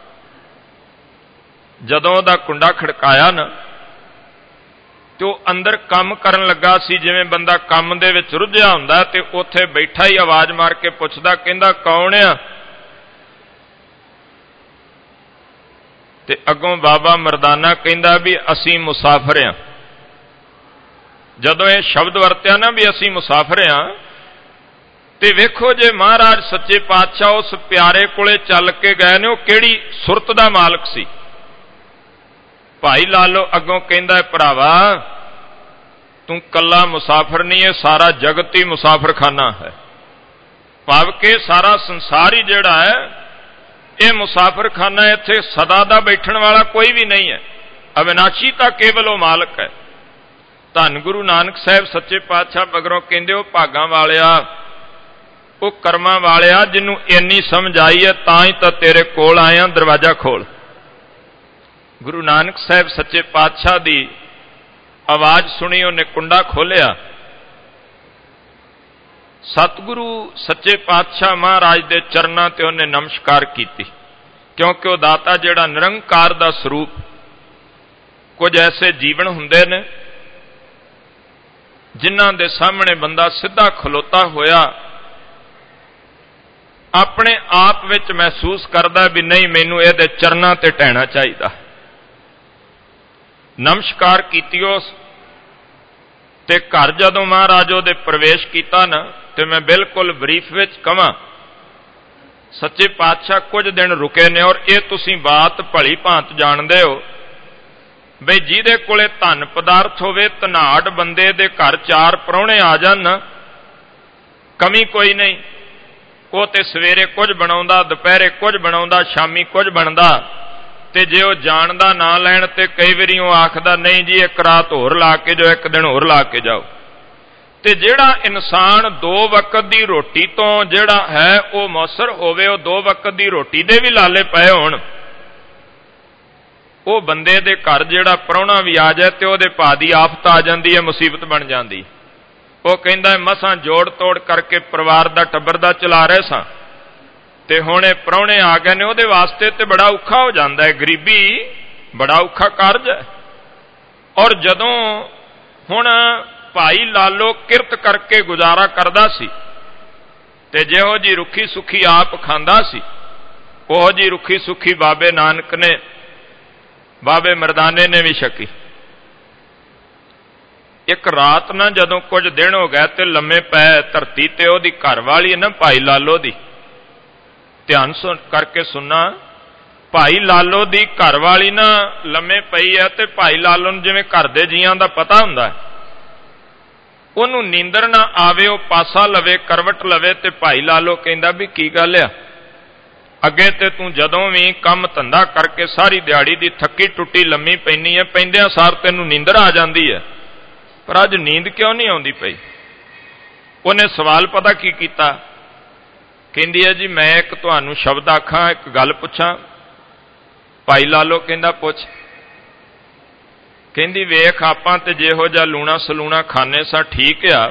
ਜਦੋਂ ਉਹਦਾ ਕੁੰਡਾ ਖੜਕਾਇਆ ਨਾ ਤੇ ਉਹ ਅੰਦਰ ਕੰਮ ਕਰਨ ਲੱਗਾ ਸੀ, ਜਿਵੇਂ ਬੰਦਾ ਕੰਮ ਦੇ ਵਿੱਚ ਰੁੱਝਿਆ ਹੁੰਦਾ, ਤੇ ਉੱਥੇ ਬੈਠਾ ਹੀ ਆਵਾਜ਼ ਮਾਰ ਕੇ ਪੁੱਛਦਾ, ਕਹਿੰਦਾ ਕੌਣ ਆ? ਤੇ ਅੱਗੋਂ ਬਾਬਾ ਮਰਦਾਨਾ ਕਹਿੰਦਾ ਵੀ ਅਸੀਂ ਮੁਸਾਫਰ ਹਾਂ। ਜਦੋਂ ਇਹ ਸ਼ਬਦ ਵਰਤਿਆ ਨਾ ਵੀ ਅਸੀਂ ਮੁਸਾਫਰ ਹਾਂ, ਤੇ ਵੇਖੋ ਜੇ ਮਹਾਰਾਜ ਸੱਚੇ ਪਾਤਸ਼ਾਹ ਉਸ ਪਿਆਰੇ ਕੋਲੇ ਚੱਲ ਕੇ ਗਏ ਨੇ, ਉਹ ਕਿਹੜੀ ਸੁਰਤ ਦਾ ਮਾਲਕ ਸੀ। ਭਾਈ ਲਾਲੋ ਅੱਗੋਂ ਕਹਿੰਦਾ, ਭਰਾਵਾ ਤੂੰ ਕੱਲਾ ਮੁਸਾਫਰ ਨਹੀਂ, ਇਹ ਸਾਰਾ ਜਗਤ ਹੀ ਮੁਸਾਫਰਖਾਨਾ ਹੈ। ਭਾਵ ਕਿ ਸਾਰਾ ਸੰਸਾਰ ਹੀ ਜਿਹੜਾ ਹੈ ਇਹ ਮੁਸਾਫਰਖਾਨਾ, ਇੱਥੇ ਸਦਾ ਦਾ ਬੈਠਣ ਵਾਲਾ ਕੋਈ ਵੀ ਨਹੀਂ ਹੈ। ਅਵਿਨਾਸ਼ੀ ਤਾਂ ਕੇਵਲ ਉਹ ਮਾਲਕ ਹੈ। ਧੰਨ ਗੁਰੂ ਨਾਨਕ ਸਾਹਿਬ ਸੱਚੇ ਪਾਤਸ਼ਾਹ ਮਗਰੋਂ ਕਹਿੰਦੇ, ਉਹ ਭਾਗਾਂ ਵਾਲਿਆ, ਉਹ ਕਰਮਾਂ ਵਾਲਿਆ, ਜਿਹਨੂੰ ਇੰਨੀ ਸਮਝ ਆਈ ਹੈ ਤਾਂ ਹੀ ਤਾਂ ਤੇਰੇ ਕੋਲ ਆਇਆ, ਦਰਵਾਜ਼ਾ ਖੋਲ। ਗੁਰੂ ਨਾਨਕ ਸਾਹਿਬ ਸੱਚੇ ਪਾਤਸ਼ਾਹ ਦੀ ਆਵਾਜ਼ ਸੁਣੀ, ਉਹਨੇ ਕੁੰਡਾ ਖੋਲਿਆ। ਸਤਿਗੁਰੂ ਸੱਚੇ ਪਾਤਸ਼ਾਹ ਮਹਾਰਾਜ ਦੇ ਚਰਨਾਂ ਤੇ ਉਹਨੇ ਨਮਸਕਾਰ ਕੀਤੀ, ਕਿਉਂਕਿ ਉਹ ਦਾਤਾ ਜਿਹੜਾ ਨਿਰੰਕਾਰ ਦਾ ਸਰੂਪ। ਕੁਝ ਐਸੇ ਜੀਵਨ ਹੁੰਦੇ ਨੇ ਜਿਨ੍ਹਾਂ ਦੇ ਸਾਹਮਣੇ ਬੰਦਾ ਸਿੱਧਾ ਖਲੋਤਾ ਹੋਇਆ ਆਪਣੇ ਆਪ ਵਿੱਚ ਮਹਿਸੂਸ ਕਰਦਾ ਵੀ ਨਹੀਂ, ਮੈਨੂੰ ਇਹਦੇ ਚਰਨਾਂ ਤੇ ਟਹਿਣਾ ਚਾਹੀਦਾ। ਨਮਸਕਾਰ ਕੀਤੀ ਉਸ ਤੇ ਘਰ ਜਦੋਂ ਮਹਾਰਾਜ ਉਹਦੇ ਪ੍ਰਵੇਸ਼ ਕੀਤਾ ਨਾ, ਤੇ ਮੈਂ ਬਿਲਕੁਲ ਬਰੀਫ ਵਿੱਚ ਕਵਾਂ, ਸੱਚੇ ਪਾਤਸ਼ਾਹ ਕੁਝ ਦਿਨ ਰੁਕੇ ਨੇ। ਔਰ ਇਹ ਤੁਸੀਂ ਬਾਤ ਭਲੀ ਭਾਂਤ ਜਾਣਦੇ ਹੋ ਬਈ ਜਿਹਦੇ ਕੋਲੇ ਧਨ ਪਦਾਰਥ ਹੋਵੇ, ਧਨਾੜ ਬੰਦੇ ਦੇ ਘਰ ਚਾਰ ਪ੍ਰਾਹੁਣੇ ਆ ਜਾਣ, ਕਮੀ ਕੋਈ ਨਹੀਂ। ਉਹ ਤੇ ਸਵੇਰੇ ਕੁਝ ਬਣਾਉਂਦਾ, ਦੁਪਹਿਰੇ ਕੁਝ ਬਣਾਉਂਦਾ, ਸ਼ਾਮੀ ਕੁਝ ਬਣਦਾ। ਤੇ ਜੇ ਉਹ ਜਾਣ ਦਾ ਨਾਂ ਲੈਣ ਤੇ ਕਈ ਵਾਰੀ ਉਹ ਆਖਦਾ, ਨਹੀਂ ਜੀ ਇੱਕ ਰਾਤ ਹੋਰ ਲਾ ਕੇ ਜਾਓ, ਇੱਕ ਦਿਨ ਹੋਰ ਲਾ ਕੇ ਜਾਓ। ਤੇ ਜਿਹੜਾ ਇਨਸਾਨ ਦੋ ਵਕਤ ਦੀ ਰੋਟੀ ਤੋਂ ਜਿਹੜਾ ਹੈ ਉਹ ਮੌਸਰ ਹੋਵੇ, ਉਹ ਦੋ ਵਕਤ ਦੀ ਰੋਟੀ ਦੇ ਵੀ ਲਾਲੇ ਪਏ ਹੋਣ, ਉਹ ਬੰਦੇ ਦੇ ਘਰ ਜਿਹੜਾ ਪ੍ਰਾਹੁਣਾ ਵੀ ਆ ਜਾਏ ਤੇ ਉਹਦੇ ਭਾ ਦੀ ਆਫਤ ਆ ਜਾਂਦੀ ਹੈ, ਮੁਸੀਬਤ ਬਣ ਜਾਂਦੀ। ਉਹ ਕਹਿੰਦਾ ਮਸਾਂ ਜੋੜ ਤੋੜ ਕਰਕੇ ਪਰਿਵਾਰ ਦਾ ਟੱਬਰ ਦਾ ਚਲਾ ਰਹੇ ਸਾਂ ਤੇ ਹੁਣ ਇਹ ਪ੍ਰਾਹੁਣੇ ਆ ਗਏ ਨੇ, ਉਹਦੇ ਵਾਸਤੇ ਤੇ ਬੜਾ ਔਖਾ ਹੋ ਜਾਂਦਾ ਹੈ। ਗਰੀਬੀ ਬੜਾ ਔਖਾ ਕਾਰਜ ਹੈ। ਔਰ ਜਦੋਂ ਹੁਣ ਭਾਈ ਲਾਲੋ ਕਿਰਤ ਕਰਕੇ ਗੁਜ਼ਾਰਾ ਕਰਦਾ ਸੀ ਤੇ ਜਿਹੋ ਜੀ ਰੁੱਖੀ ਸੁੱਖੀ ਆਪ ਖਾਂਦਾ ਸੀ, ਉਹੋ ਜੀ ਰੁੱਖੀ ਸੁੱਖੀ ਬਾਬੇ ਨਾਨਕ ਨੇ, ਬਾਬੇ ਮਰਦਾਨੇ ਨੇ ਵੀ ਛਕੀ। ਇੱਕ ਰਾਤ ਨਾ ਜਦੋਂ ਕੁਝ ਦਿਨ ਹੋ ਗਏ ਤੇ ਲੰਮੇ ਪੈ ਧਰਤੀ ਤੇ, ਉਹਦੀ ਘਰ ਵਾਲੀ ਨਾ ਭਾਈ ਲਾਲੋ ਦੀ, ਧਿਆਨ ਸੁਣ ਕਰਕੇ ਸੁਣਨਾ, ਭਾਈ ਲਾਲੋ ਦੀ ਘਰ ਵਾਲੀ ਨਾ ਲੰਮੇ ਪਈ ਹੈ ਤੇ ਭਾਈ ਲਾਲੋ ਨੂੰ ਜਿਵੇਂ ਘਰ ਦੇ ਜੀਆਂ ਦਾ ਪਤਾ ਹੁੰਦਾ ਹੈ, ਉਹਨੂੰ ਨੀਂਦਰ ਨਾ ਆਵੇ, ਉਹ ਪਾਸਾ ਲਵੇ, ਕਰਵਟ ਲਵੇ ਤੇ ਭਾਈ ਲਾਲੋ ਕਹਿੰਦਾ ਵੀ ਕੀ ਗੱਲ ਆ, ਅੱਗੇ ਤੇ ਤੂੰ ਜਦੋਂ ਵੀ ਕੰਮ ਧੰਦਾ ਕਰਕੇ ਸਾਰੀ ਦਿਹਾੜੀ ਦੀ ਥੱਕੀ ਟੁੱਟੀ ਲੰਮੀ ਪੈਂਦੀ ਹੈ, ਪੈਂਦਿਆਂ ਸਾਰ ਤੈਨੂੰ ਨੀਂਦਰ ਆ ਜਾਂਦੀ ਹੈ, ਪਰ ਅੱਜ ਨੀਂਦ ਕਿਉਂ ਨਹੀਂ ਆਉਂਦੀ ਪਈ? ਉਹਨੇ ਸਵਾਲ ਪਤਾ ਕੀ ਕੀਤਾ? ਕਹਿੰਦੀ ਹੈ ਜੀ ਮੈਂ ਇੱਕ ਤੁਹਾਨੂੰ ਸ਼ਬਦ ਆਖਾਂ, ਇੱਕ ਗੱਲ ਪੁੱਛਾਂ? ਭਾਈ ਲਾਲੋ ਕਹਿੰਦਾ ਪੁੱਛ। ਕਹਿੰਦੀ ਵੇਖ ਆਪਾਂ ਤੇ ਜਿਹੋ ਜਿਹਾ ਲੂਣਾ ਸਲੂਣਾ ਖਾਣੇ ਸਾਂ ਠੀਕ ਆ,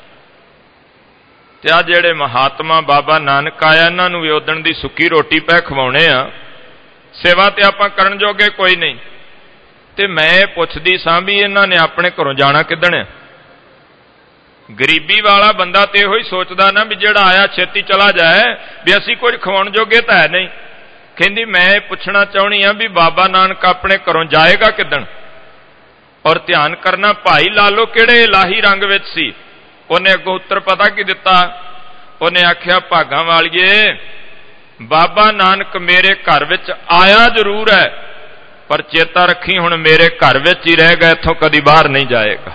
ਤੇ ਆ ਜਿਹੜੇ ਮਹਾਤਮਾ ਬਾਬਾ ਨਾਨਕ ਆਇਆ ਇਹਨਾਂ ਨੂੰ ਵੀ ਉਦਣ ਦੀ ਸੁੱਕੀ ਰੋਟੀ ਪੈ ਖਵਾਉਣੇ ਆ, ਸੇਵਾ ਤੇ ਆਪਾਂ ਕਰਨ ਜੋਗੇ ਕੋਈ ਨਹੀਂ, ਤੇ ਮੈਂ ਪੁੱਛਦੀ ਸਾਂ ਵੀ ਇਹਨਾਂ ਨੇ ਆਪਣੇ ਘਰੋਂ ਜਾਣਾ ਕਿੱਦਣ ਹੈ? ਗਰੀਬੀ ਵਾਲਾ ਬੰਦਾ ਤੇ ਇਹੋ ਹੀ ਸੋਚਦਾ ਨਾ ਵੀ ਜਿਹੜਾ ਆਇਆ ਛੇਤੀ ਚਲਾ ਜਾਏ, ਵੀ ਅਸੀਂ ਕੁਝ ਖਵਾਉਣ ਜੋਗੇ ਤਾਂ ਹੈ ਨਹੀਂ। ਕਹਿੰਦੀ ਮੈਂ ਇਹ ਪੁੱਛਣਾ ਚਾਹੁੰਦੀ ਆ ਵੀ ਬਾਬਾ ਨਾਨਕ ਆਪਣੇ ਘਰੋਂ ਜਾਏਗਾ ਕਿੱਦਣ? ਔਰ ਧਿਆਨ ਕਰਨਾ, ਭਾਈ ਲਾਲੋ ਕਿਹੜੇ ਇਲਾਹੀ ਰੰਗ ਵਿੱਚ ਸੀ? ਉਹਨੇ ਅੱਗੋਂ ਉੱਤਰ ਪਤਾ ਕੀ ਦਿੱਤਾ? ਉਹਨੇ ਆਖਿਆ ਭਾਗਾਂ ਵਾਲੀਏ, ਬਾਬਾ ਨਾਨਕ ਮੇਰੇ ਘਰ ਵਿੱਚ ਆਇਆ ਜ਼ਰੂਰ ਹੈ, ਪਰ ਚੇਤਾ ਰੱਖੀ ਹੁਣ ਮੇਰੇ ਘਰ ਵਿੱਚ ਹੀ ਰਹੇਗਾ, ਇੱਥੋਂ ਕਦੀ ਬਾਹਰ ਨਹੀਂ ਜਾਏਗਾ।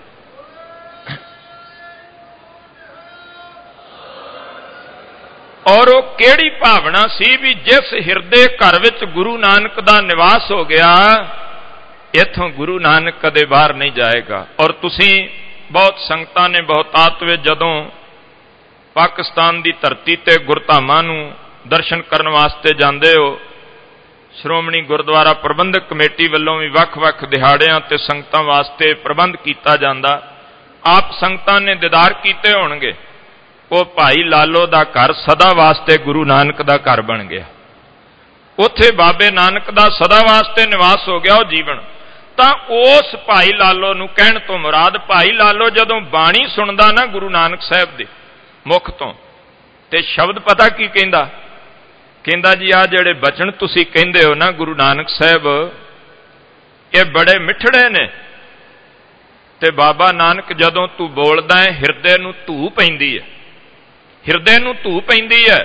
ਔਰ ਉਹ ਕਿਹੜੀ ਭਾਵਨਾ ਸੀ ਵੀ ਜਿਸ ਹਿਰਦੇ ਘਰ ਵਿੱਚ ਗੁਰੂ ਨਾਨਕ ਦਾ ਨਿਵਾਸ ਹੋ ਗਿਆ, ਇੱਥੋਂ ਗੁਰੂ ਨਾਨਕ ਕਦੇ ਬਾਹਰ ਨਹੀਂ ਜਾਏਗਾ। ਔਰ ਤੁਸੀਂ ਬਹੁਤ ਸੰਗਤਾਂ ਨੇ ਬਹੁਤਾਤ ਵਿੱਚ ਜਦੋਂ ਪਾਕਿਸਤਾਨ ਦੀ ਧਰਤੀ ਤੇ ਗੁਰਧਾਮਾਂ ਨੂੰ ਦਰਸ਼ਨ ਕਰਨ ਵਾਸਤੇ ਜਾਂਦੇ ਹੋ, ਸ਼੍ਰੋਮਣੀ ਗੁਰਦੁਆਰਾ ਪ੍ਰਬੰਧਕ ਕਮੇਟੀ ਵੱਲੋਂ ਵੀ ਵੱਖ-ਵੱਖ ਦਿਹਾੜਿਆਂ ਤੇ ਸੰਗਤਾਂ ਵਾਸਤੇ ਪ੍ਰਬੰਧ ਕੀਤਾ ਜਾਂਦਾ। ਆਪ ਸੰਗਤਾਂ ਨੇ ਦੀਦਾਰ ਕੀਤੇ ਹੋਣਗੇ। ਉਹ ਭਾਈ ਲਾਲੋ ਦਾ ਘਰ ਸਦਾ ਵਾਸਤੇ ਗੁਰੂ ਨਾਨਕ ਦਾ ਘਰ ਬਣ ਗਿਆ। ਉੱਥੇ ਬਾਬੇ ਨਾਨਕ ਦਾ ਸਦਾ ਵਾਸਤੇ ਨਿਵਾਸ ਹੋ ਗਿਆ ਉਹ ਜੀਵਨ। ਤਾਂ ਉਸ ਭਾਈ ਲਾਲੋ ਨੂੰ ਕਹਿਣ ਤੋਂ ਮੁਰਾਦ, ਭਾਈ ਲਾਲੋ ਜਦੋਂ ਬਾਣੀ ਸੁਣਦਾ ਨਾ ਗੁਰੂ ਨਾਨਕ ਸਾਹਿਬ ਦੇ ਮੁਖ ਤੋਂ, ਤੇ ਸ਼ਬਦ ਪਤਾ ਕੀ ਕਹਿੰਦਾ? ਕਹਿੰਦਾ ਜੀ ਆ ਜਿਹੜੇ ਬਚਨ ਤੁਸੀਂ ਕਹਿੰਦੇ ਹੋ ਨਾ ਗੁਰੂ ਨਾਨਕ ਸਾਹਿਬ, ਇਹ ਬੜੇ ਮਿੱਠੜੇ ਨੇ, ਤੇ ਬਾਬਾ ਨਾਨਕ ਜਦੋਂ ਤੂੰ ਬੋਲਦਾ ਹੈ ਹਿਰਦੇ ਨੂੰ ਧੂ ਪੈਂਦੀ ਹੈ, ਹਿਰਦੇ ਨੂੰ ਧੂ ਪੈਂਦੀ ਹੈ,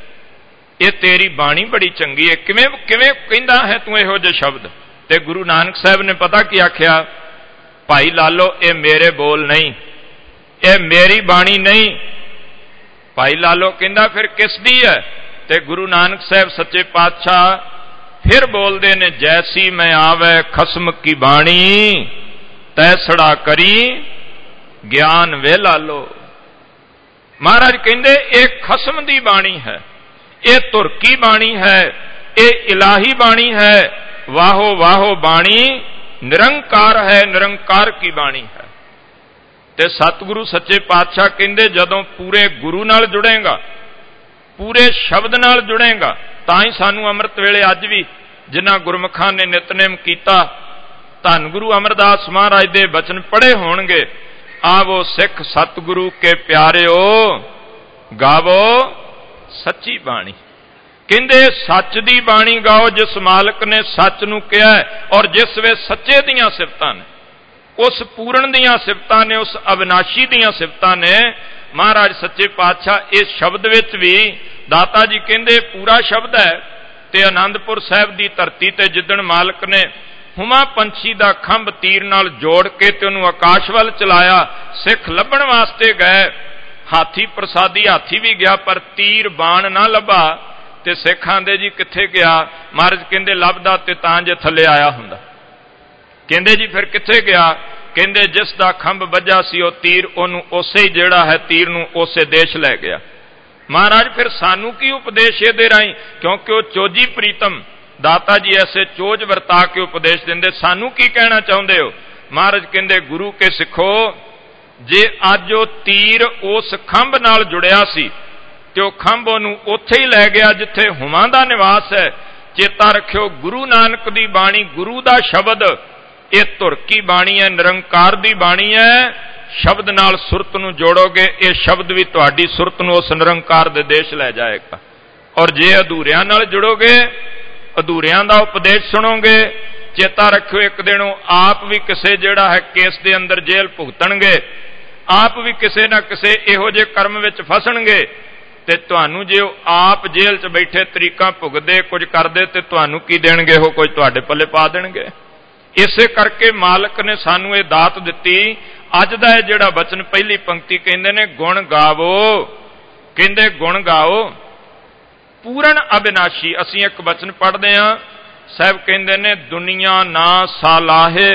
ਇਹ ਤੇਰੀ ਬਾਣੀ ਬੜੀ ਚੰਗੀ ਹੈ। ਕਿਵੇਂ ਕਿਵੇਂ ਕਹਿੰਦਾ ਹੈ ਤੂੰ ਇਹੋ ਜਿਹੇ ਸ਼ਬਦ? ਤੇ ਗੁਰੂ ਨਾਨਕ ਸਾਹਿਬ ਨੇ ਪਤਾ ਕੀ ਆਖਿਆ? ਭਾਈ ਲਾਲੋ ਇਹ ਮੇਰੇ ਬੋਲ ਨਹੀਂ, ਇਹ ਮੇਰੀ ਬਾਣੀ ਨਹੀਂ। ਭਾਈ ਲਾਲੋ ਕਹਿੰਦਾ ਫਿਰ ਕਿਸ ਦੀ ਹੈ? ਤੇ ਗੁਰੂ ਨਾਨਕ ਸਾਹਿਬ ਸੱਚੇ ਪਾਤਸ਼ਾਹ ਫਿਰ ਬੋਲਦੇ ਨੇ, ਜੈਸੀ ਮੈਂ ਆਵੇ ਖਸਮ ਕੀ ਬਾਣੀ, ਤੈਸੜਾ ਕਰੀ ਗਿਆਨ ਵੇ ਲਾਲੋ। ਮਹਾਰਾਜ ਕਹਿੰਦੇ ਇਹ ਖਸਮ ਦੀ ਬਾਣੀ ਹੈ, ਇਹ ਤੁਰਕੀ ਬਾਣੀ ਹੈ, ਇਹ ਇਲਾਹੀ ਬਾਣੀ ਹੈ। ਵਾਹੋ ਵਾਹੋ ਬਾਣੀ ਨਿਰੰਕਾਰ ਹੈ, ਨਿਰੰਕਾਰ ਕੀ ਬਾਣੀ ਹੈ। ਤੇ ਸਤਿਗੁਰੂ ਸੱਚੇ ਪਾਤਸ਼ਾਹ ਕਹਿੰਦੇ ਜਦੋਂ ਪੂਰੇ ਗੁਰੂ ਨਾਲ ਜੁੜੇਗਾ, ਪੂਰੇ ਸ਼ਬਦ ਨਾਲ ਜੁੜੇਗਾ, ਤਾਂ ਹੀ ਸਾਨੂੰ ਅੰਮ੍ਰਿਤ ਵੇਲੇ ਅੱਜ ਵੀ ਜਿਨ੍ਹਾਂ ਗੁਰਮੁਖਾਂ ਨੇ ਨਿਤਨੇਮ ਕੀਤਾ, ਧੰਨ ਗੁਰੂ ਅਮਰਦਾਸ ਮਹਾਰਾਜ ਦੇ ਬਚਨ ਪੜ੍ਹੇ ਹੋਣਗੇ, ਆਵੋ ਸਿੱਖ ਸਤਿਗੁਰੂ ਕੇ ਪਿਆਰਿਓ ਗਾਵੋ ਸੱਚੀ ਬਾਣੀ। ਕਹਿੰਦੇ ਸੱਚ ਦੀ ਬਾਣੀ ਗਾਓ ਜਿਸ ਮਾਲਕ ਨੇ ਸੱਚ ਨੂੰ ਕਿਹਾ, ਔਰ ਜਿਸ ਵੇ ਸੱਚੇ ਦੀਆਂ ਸਿਫਤਾਂ ਨੇ, ਉਸ ਪੂਰਨ ਦੀਆਂ ਸਿਫਤਾਂ ਨੇ, ਉਸ ਅਵਿਨਾਸ਼ੀ ਦੀਆਂ ਸਿਫਤਾਂ ਨੇ। ਮਹਾਰਾਜ ਸੱਚੇ ਪਾਤਸ਼ਾਹ ਇਸ ਸ਼ਬਦ ਵਿੱਚ ਵੀ, ਦਾਤਾ ਜੀ ਕਹਿੰਦੇ ਪੂਰਾ ਸ਼ਬਦ ਹੈ। ਤੇ ਆਨੰਦਪੁਰ ਸਾਹਿਬ ਦੀ ਧਰਤੀ ਤੇ ਜਿੱਦਣ ਮਾਲਕ ਨੇ ਹੁਮਾ ਪੰਛੀ ਦਾ ਖੰਭ ਤੀਰ ਨਾਲ ਜੋੜ ਕੇ ਤੇ ਉਹਨੂੰ ਆਕਾਸ਼ ਵੱਲ ਚਲਾਇਆ, ਸਿੱਖ ਲੱਭਣ ਵਾਸਤੇ ਗਏ। ਹਾਥੀ ਪ੍ਰਸਾਦੀ ਹਾਥੀ ਵੀ ਗਿਆ, ਪਰ ਤੀਰ ਬਾਣ ਨਾ ਲੱਭਾ। ਤੇ ਸਿੱਖ ਆਂਦੇ ਜੀ ਕਿੱਥੇ ਗਿਆ? ਮਹਾਰਾਜ ਕਹਿੰਦੇ ਲੱਭਦਾ ਤੇ ਤਾਂ ਜੇ ਥੱਲੇ ਆਇਆ ਹੁੰਦਾ। ਕਹਿੰਦੇ ਜੀ ਫਿਰ ਕਿੱਥੇ ਗਿਆ? ਕਹਿੰਦੇ ਜਿਸ ਦਾ ਖੰਭ ਵੱਜਾ ਸੀ ਉਹ ਤੀਰ, ਉਹਨੂੰ ਉਸੇ ਹੀ ਜਿਹੜਾ ਹੈ ਤੀਰ ਨੂੰ ਉਸੇ ਦੇਸ਼ ਲੈ ਗਿਆ। ਮਹਾਰਾਜ ਫਿਰ ਸਾਨੂੰ ਕੀ ਉਪਦੇਸ਼ ਇਹਦੇ ਰਾਹੀਂ? ਕਿਉਂਕਿ ਉਹ ਚੋਜੀ ਪ੍ਰੀਤਮ ਦਾਤਾ ਜੀ ਐਸੇ ਚੋਜ ਵਰਤਾ ਕੇ ਉਪਦੇਸ਼ ਦਿੰਦੇ। ਸਾਨੂੰ ਕੀ ਕਹਿਣਾ ਚਾਹੁੰਦੇ ਹੋ? ਮਹਾਰਾਜ ਕਹਿੰਦੇ ਗੁਰੂ ਕੇ ਸਿੱਖੋ, ਜੇ ਅੱਜ ਉਹ ਤੀਰ ਉਸ ਖੰਭ ਨਾਲ ਜੁੜਿਆ ਸੀ ਤੇ ਉਹ ਖੰਭ ਉਹਨੂੰ ਉੱਥੇ ਹੀ ਲੈ ਗਿਆ ਜਿੱਥੇ ਹੁਮਾਂ ਦਾ ਨਿਵਾਸ ਹੈ। ਚੇਤਾ ਰੱਖਿਓ, ਗੁਰੂ ਨਾਨਕ ਦੀ ਬਾਣੀ, ਗੁਰੂ ਦਾ ਸ਼ਬਦ, ਇਹ ਧੁਰਕੀ ਬਾਣੀ ਹੈ, ਨਿਰੰਕਾਰ ਦੀ ਬਾਣੀ ਹੈ। ਸ਼ਬਦ ਨਾਲ ਸੁਰਤ ਨੂੰ ਜੋੜੋਗੇ, ਇਹ ਸ਼ਬਦ ਵੀ ਤੁਹਾਡੀ ਸੁਰਤ ਨੂੰ ਉਸ ਨਿਰੰਕਾਰ ਦੇ ਦੇਸ਼ ਲੈ ਜਾਏਗਾ। ਔਰ ਜੇ ਅਧੂਰਿਆਂ ਨਾਲ ਜੁੜੋਗੇ, ਅਧੂਰਿਆਂ ਦਾ ਉਪਦੇਸ਼ ਸੁਣੋਗੇ, ਚੇਤਾ ਰੱਖਿਓ ਇੱਕ ਦਿਨ ਉਹ ਆਪ ਵੀ ਕਿਸੇ ਜਿਹੜਾ ਹੈ ਕੇਸ ਦੇ ਅੰਦਰ ਜੇਲ੍ਹ ਭੁਗਤਣਗੇ, ਆਪ ਵੀ ਕਿਸੇ ਨਾ ਕਿਸੇ ਇਹੋ ਜਿਹੇ ਕਰਮ ਵਿੱਚ ਫਸਣਗੇ। ਤੇ ਤੁਹਾਨੂੰ ਜੇ ਉਹ ਆਪ ਜੇਲ੍ਹ 'ਚ ਬੈਠੇ ਤਰੀਕਾਂ ਭੁਗਦੇ, ਕੁਝ ਕਰਦੇ, ਤੇ ਤੁਹਾਨੂੰ ਕੀ ਦੇਣਗੇ? ਉਹ ਕੁਝ ਤੁਹਾਡੇ ਪੱਲੇ ਪਾ ਦੇਣਗੇ। ਇਸੇ ਕਰਕੇ ਮਾਲਕ ਨੇ ਸਾਨੂੰ ਇਹ ਦਾਤ ਦਿੱਤੀ। ਅੱਜ ਦਾ ਇਹ ਜਿਹੜਾ ਬਚਨ ਪਹਿਲੀ ਪੰਕਤੀ ਕਹਿੰਦੇ ਨੇ ਗੁਣ ਗਾਵੋ, ਕਹਿੰਦੇ ਗੁਣ ਗਾਓ ਪੂਰਨ ਅਬਿਨਾਸ਼ੀ। ਅਸੀਂ ਇੱਕ ਬਚਨ ਪੜ੍ਹਦੇ ਹਾਂ, ਸਾਹਿਬ ਕਹਿੰਦੇ ਨੇ ਦੁਨੀਆ ਨਾ ਸਾਲਾਹੇ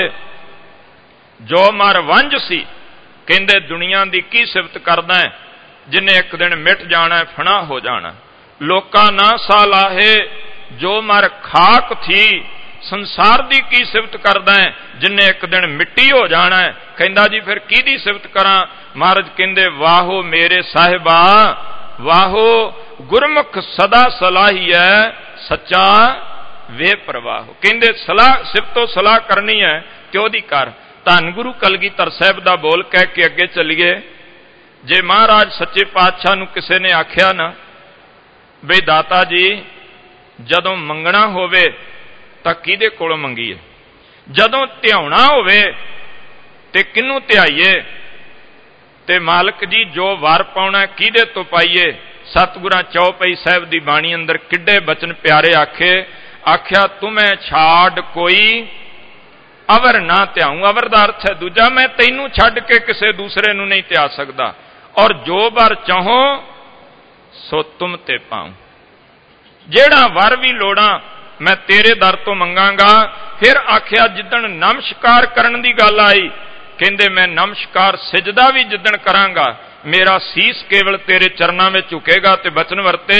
ਜੋ ਮਰ ਵੰਝ ਸੀ। ਕਹਿੰਦੇ ਦੁਨੀਆ ਦੀ ਕੀ ਸਿਫਤ ਕਰਦਾ ਹੈ ਜਿਨੇ ਇੱਕ ਦਿਨ ਮਿਟ ਜਾਣਾ, ਫਣਾ ਹੋ ਜਾਣਾ। ਲੋਕਾਂ ਨਾ ਸਾਲਾਹੇ ਜੋ ਮਰ ਖਾਕ ਥੀ। ਸੰਸਾਰ ਦੀ ਕੀ ਸਿਫਤ ਕਰਦਾ ਹੈ ਜਿਨੇ ਇੱਕ ਦਿਨ ਮਿੱਟੀ ਹੋ ਜਾਣਾ ਹੈ। ਕਹਿੰਦਾ ਜੀ ਫਿਰ ਕਿਹਦੀ ਸਿਫਤ ਕਰਾਂ? ਮਹਾਰਾਜ ਕਹਿੰਦੇ ਵਾਹੋ ਮੇਰੇ ਸਾਹਿਬਾ, ਵਾਹੋ ਗੁਰਮੁਖ ਸਦਾ ਸਲਾਹੀਐ ਸੱਚਾ ਵੇ ਪ੍ਰਵਾਹ। ਕਹਿੰਦੇ ਸਲਾਹ ਸਿਫਤੋ ਸਲਾਹ ਕਰਨੀ ਹੈ ਤੇ ਉਹਦੀ ਕਰ। ਧੰਨ ਗੁਰੂ ਕਲਗੀਧਰ ਸਾਹਿਬ ਦਾ ਬੋਲ ਕਹਿ ਕੇ ਅੱਗੇ ਚੱਲੀਏ। ਜੇ ਮਹਾਰਾਜ ਸੱਚੇ ਪਾਤਸ਼ਾਹ ਨੂੰ ਕਿਸੇ ਨੇ ਆਖਿਆ ਨਾ ਬਈ ਦਾਤਾ ਜੀ ਜਦੋਂ ਮੰਗਣਾ ਹੋਵੇ ਤਾਂ ਕਿਹਦੇ ਕੋਲੋਂ ਮੰਗੀਏ, ਜਦੋਂ ਧਿਆਉਣਾ ਹੋਵੇ ਤੇ ਕਿਹਨੂੰ ਧਿਆਈਏ, ਤੇ ਮਾਲਕ ਜੀ ਜੋ ਵਰ ਪਾਉਣਾ ਕਿਹਦੇ ਤੋਂ ਪਾਈਏ। ਸਤਿਗੁਰਾਂ ਚੌਪਈ ਸਾਹਿਬ ਦੀ ਬਾਣੀ ਅੰਦਰ ਕਿੱਡੇ ਬਚਨ ਪਿਆਰੇ ਆਖੇ। ਆਖਿਆ ਤੁਮੈ ਛਾੜ ਕੋਈ ਅਵਰ ਨਾ ਧਿਆਉ। ਅਵਰ ਦਾ ਅਰਥ ਹੈ ਦੂਜਾ, ਮੈਂ ਤੈਨੂੰ ਛੱਡ ਕੇ ਕਿਸੇ ਦੂਸਰੇ ਨੂੰ ਨਹੀਂ ਧਿਆ ਸਕਦਾ। ਔਰ ਜੋ ਵਰ ਚਾਹੋ ਸੋ ਤੁਮ ਤੇ ਪਾਉ। ਜਿਹੜਾ ਵਰ ਵੀ ਲੋੜਾਂ ਮੈਂ ਤੇਰੇ ਦਰ ਤੋਂ ਮੰਗਾਂਗਾ। ਫਿਰ ਆਖਿਆ ਜਿੱਦਣ ਨਮਸਕਾਰ ਕਰਨ ਦੀ ਗੱਲ ਆਈ, ਕਹਿੰਦੇ ਮੈਂ ਨਮਸਕਾਰ ਸਿਜਦਾ ਵੀ ਜਿੱਦਣ ਕਰਾਂਗਾ, ਮੇਰਾ ਸੀਸ ਕੇਵਲ ਤੇਰੇ ਚਰਨਾਂ ਵਿੱਚ ਝੁਕੇਗਾ। ਤੇ ਬਚਨ ਵਰਤੇ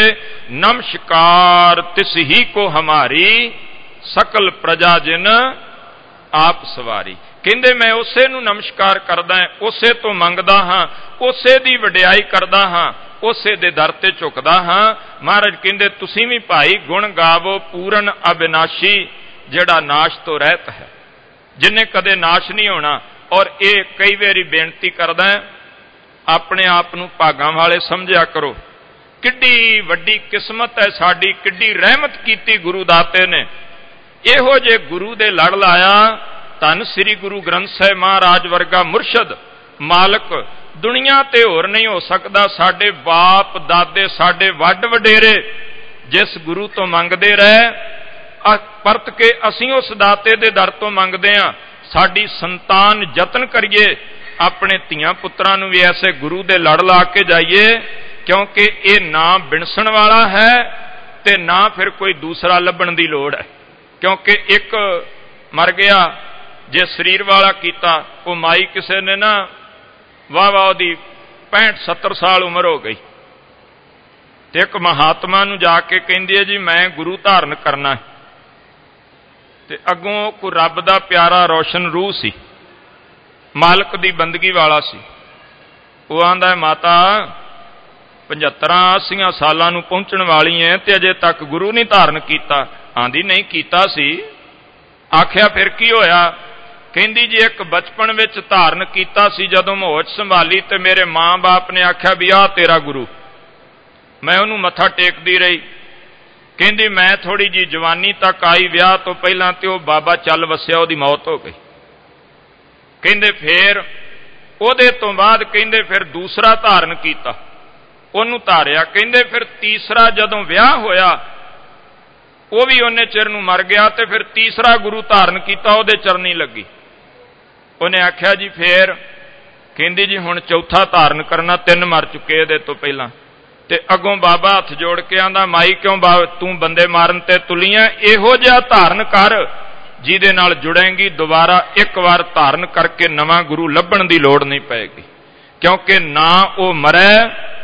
ਨਮਸਕਾਰ ਤਿਸ ਹੀ ਕੋ ਹਮਾਰੀ ਸਕਲ ਪ੍ਰਜਾ ਜਿਨ ਆਪ ਸਵਾਰੀ। ਕਹਿੰਦੇ ਮੈਂ ਉਸੇ ਨੂੰ ਨਮਸਕਾਰ ਕਰਦਾ ਹਾਂ, ਉਸੇ ਤੋਂ ਮੰਗਦਾ ਹਾਂ, ਉਸੇ ਦੀ ਵਡਿਆਈ ਕਰਦਾ ਹਾਂ, ਉਸੇ ਦੇ ਦਰ ਤੇ ਝੁਕਦਾ ਹਾਂ। ਮਹਾਰਾਜ ਕਹਿੰਦੇ ਤੁਸੀਂ ਵੀ ਭਾਈ ਗੁਣ ਗਾਵੋ ਪੂਰਨ ਅਬਿਨਾਸ਼ੀ, ਜਿਹੜਾ ਨਾਸ਼ ਤੋਂ ਰਹਿਤ ਹੈ, ਜਿਨੇ ਕਦੇ ਨਾਸ਼ ਨਹੀਂ ਹੋਣਾ। ਔਰ ਇਹ ਕਈ ਵਾਰੀ ਬੇਨਤੀ ਕਰਦਾ ਆਪਣੇ ਆਪ ਨੂੰ ਭਾਗਾਂ ਵਾਲੇ ਸਮਝਿਆ ਕਰੋ। ਕਿੱਡੀ ਵੱਡੀ ਕਿਸਮਤ ਹੈ ਸਾਡੀ, ਕਿੱਡੀ ਰਹਿਮਤ ਕੀਤੀ ਗੁਰੂ ਦਾਤੇ ਨੇ। ਇਹੋ ਜੇ ਗੁਰੂ ਦੇ ਲੜ ਲਾਇਆ। ਧੰਨ ਸ੍ਰੀ ਗੁਰੂ ਗ੍ਰੰਥ ਸਾਹਿਬ ਮਹਾਰਾਜ ਵਰਗਾ ਮੁਰਸ਼ਦ ਮਾਲਕ ਦੁਨੀਆ ਤੇ ਹੋਰ ਨਹੀਂ ਹੋ ਸਕਦਾ। ਸਾਡੇ ਬਾਪ ਦਾਦੇ, ਸਾਡੇ ਵੱਡ ਵਡੇਰੇ ਜਿਸ ਗੁਰੂ ਤੋਂ ਮੰਗਦੇ ਰਹੇ, ਪਰਤ ਕੇ ਅਸੀਂ ਉਸ ਦਾਤੇ ਦੇ ਦਰ ਤੋਂ ਮੰਗਦੇ ਹਾਂ। ਸਾਡੀ ਸੰਤਾਨ ਯਤਨ ਕਰੀਏ ਆਪਣੇ ਧੀਆਂ ਪੁੱਤਰਾਂ ਨੂੰ ਵੀ ਐਸੇ ਗੁਰੂ ਦੇ ਲੜ ਲਾ ਕੇ ਜਾਈਏ, ਕਿਉਂਕਿ ਇਹ ਨਾ ਬਿਨਸਣ ਵਾਲਾ ਹੈ ਤੇ ਨਾ ਫਿਰ ਕੋਈ ਦੂਸਰਾ ਲੱਭਣ ਦੀ ਲੋੜ ਹੈ। ਕਿਉਂਕਿ ਇੱਕ ਮਰ ਗਿਆ, ਜੇ ਸਰੀਰ ਵਾਲਾ ਕੀਤਾ, ਉਹ ਮਾਈ ਕਿਸੇ ਨੇ ਨਾ ਵਾਹ ਵਾਹ ਉਹਦੀ ਪੈਂਹਠ ਸੱਤਰ ਸਾਲ ਉਮਰ ਹੋ ਗਈ, ਤੇ ਇੱਕ ਮਹਾਤਮਾ ਨੂੰ ਜਾ ਕੇ ਕਹਿੰਦੀ ਹੈ ਜੀ ਮੈਂ ਗੁਰੂ ਧਾਰਨ ਕਰਨਾ। ਤੇ ਅੱਗੋਂ ਕੋਈ ਰੱਬ ਦਾ ਪਿਆਰਾ ਰੋਸ਼ਨ ਰੂਹ ਸੀ, ਮਾਲਕ ਦੀ ਬੰਦਗੀ ਵਾਲਾ ਸੀ। ਉਹ ਆਂਦਾ ਮਾਤਾ ਪਝੱਤਰਾਂ ਅੱਸੀਆਂ ਸਾਲਾਂ ਨੂੰ ਪਹੁੰਚਣ ਵਾਲੀ ਐ ਤੇ ਅਜੇ ਤੱਕ ਗੁਰੂ ਨਹੀਂ ਧਾਰਨ ਕੀਤਾ। ਆਂਦੀ ਨਹੀਂ ਕੀਤਾ ਸੀ। ਆਖਿਆ ਫਿਰ ਕੀ ਹੋਇਆ? ਕਹਿੰਦੀ ਜੀ ਇੱਕ ਬਚਪਨ ਵਿੱਚ ਧਾਰਨ ਕੀਤਾ ਸੀ, ਜਦੋਂ ਮੈਂ ਹੋਸ਼ ਸੰਭਾਲੀ ਤੇ ਮੇਰੇ ਮਾਂ ਬਾਪ ਨੇ ਆਖਿਆ ਵੀ ਆਹ ਤੇਰਾ ਗੁਰੂ। ਮੈਂ ਉਹਨੂੰ ਮੱਥਾ ਟੇਕਦੀ ਰਹੀ। ਕਹਿੰਦੀ ਮੈਂ ਥੋੜੀ ਜੀ ਜਵਾਨੀ ਤੱਕ ਆਈ, ਵਿਆਹ ਤੋਂ ਪਹਿਲਾਂ ਤੇ ਉਹ ਬਾਬਾ ਚੱਲ ਵਸਿਆ, ਉਹਦੀ ਮੌਤ ਹੋ ਗਈ। ਕਹਿੰਦੇ ਫਿਰ ਉਹਦੇ ਤੋਂ ਬਾਅਦ ਕਹਿੰਦੇ ਫਿਰ ਦੂਸਰਾ ਧਾਰਨ ਕੀਤਾ, ਉਹਨੂੰ ਧਾਰਿਆ। ਕਹਿੰਦੇ ਫਿਰ ਤੀਸਰਾ ਜਦੋਂ ਵਿਆਹ ਹੋਇਆ, ਉਹ ਵੀ ਉਹਨੇ ਚਿਰ ਨੂੰ ਮਰ ਗਿਆ, ਤੇ ਫਿਰ ਤੀਸਰਾ ਗੁਰੂ ਧਾਰਨ ਕੀਤਾ, ਉਹਦੇ ਚਰਨੀ ਲੱਗੀ। ਉਹਨੇ ਆਖਿਆ ਜੀ ਫੇਰ? ਕਹਿੰਦੀ ਜੀ ਹੁਣ ਚੌਥਾ ਧਾਰਨ ਕਰਨਾ, ਤਿੰਨ ਮਰ ਚੁੱਕੇ ਇਹਦੇ ਤੋਂ ਪਹਿਲਾਂ। ਤੇ ਅੱਗੋਂ ਬਾਬਾ ਹੱਥ ਜੋੜ ਕੇ ਆਂਦਾ ਮਾਈ ਕਿਉਂ ਬਾ ਤੂੰ ਬੰਦੇ ਮਾਰਨ ਤੇ ਤੁਲੀਆਂ, ਇਹੋ ਜਿਹਾ ਧਾਰਨ ਕਰ ਜਿਹਦੇ ਨਾਲ ਜੁੜੇਂਗੀ, ਦੁਬਾਰਾ ਇੱਕ ਵਾਰ ਧਾਰਨ ਕਰਕੇ ਨਵਾਂ ਗੁਰੂ ਲੱਭਣ ਦੀ ਲੋੜ ਨਹੀਂ ਪਏਗੀ। ਕਿਉਂਕਿ ਨਾ ਉਹ ਮਰੈ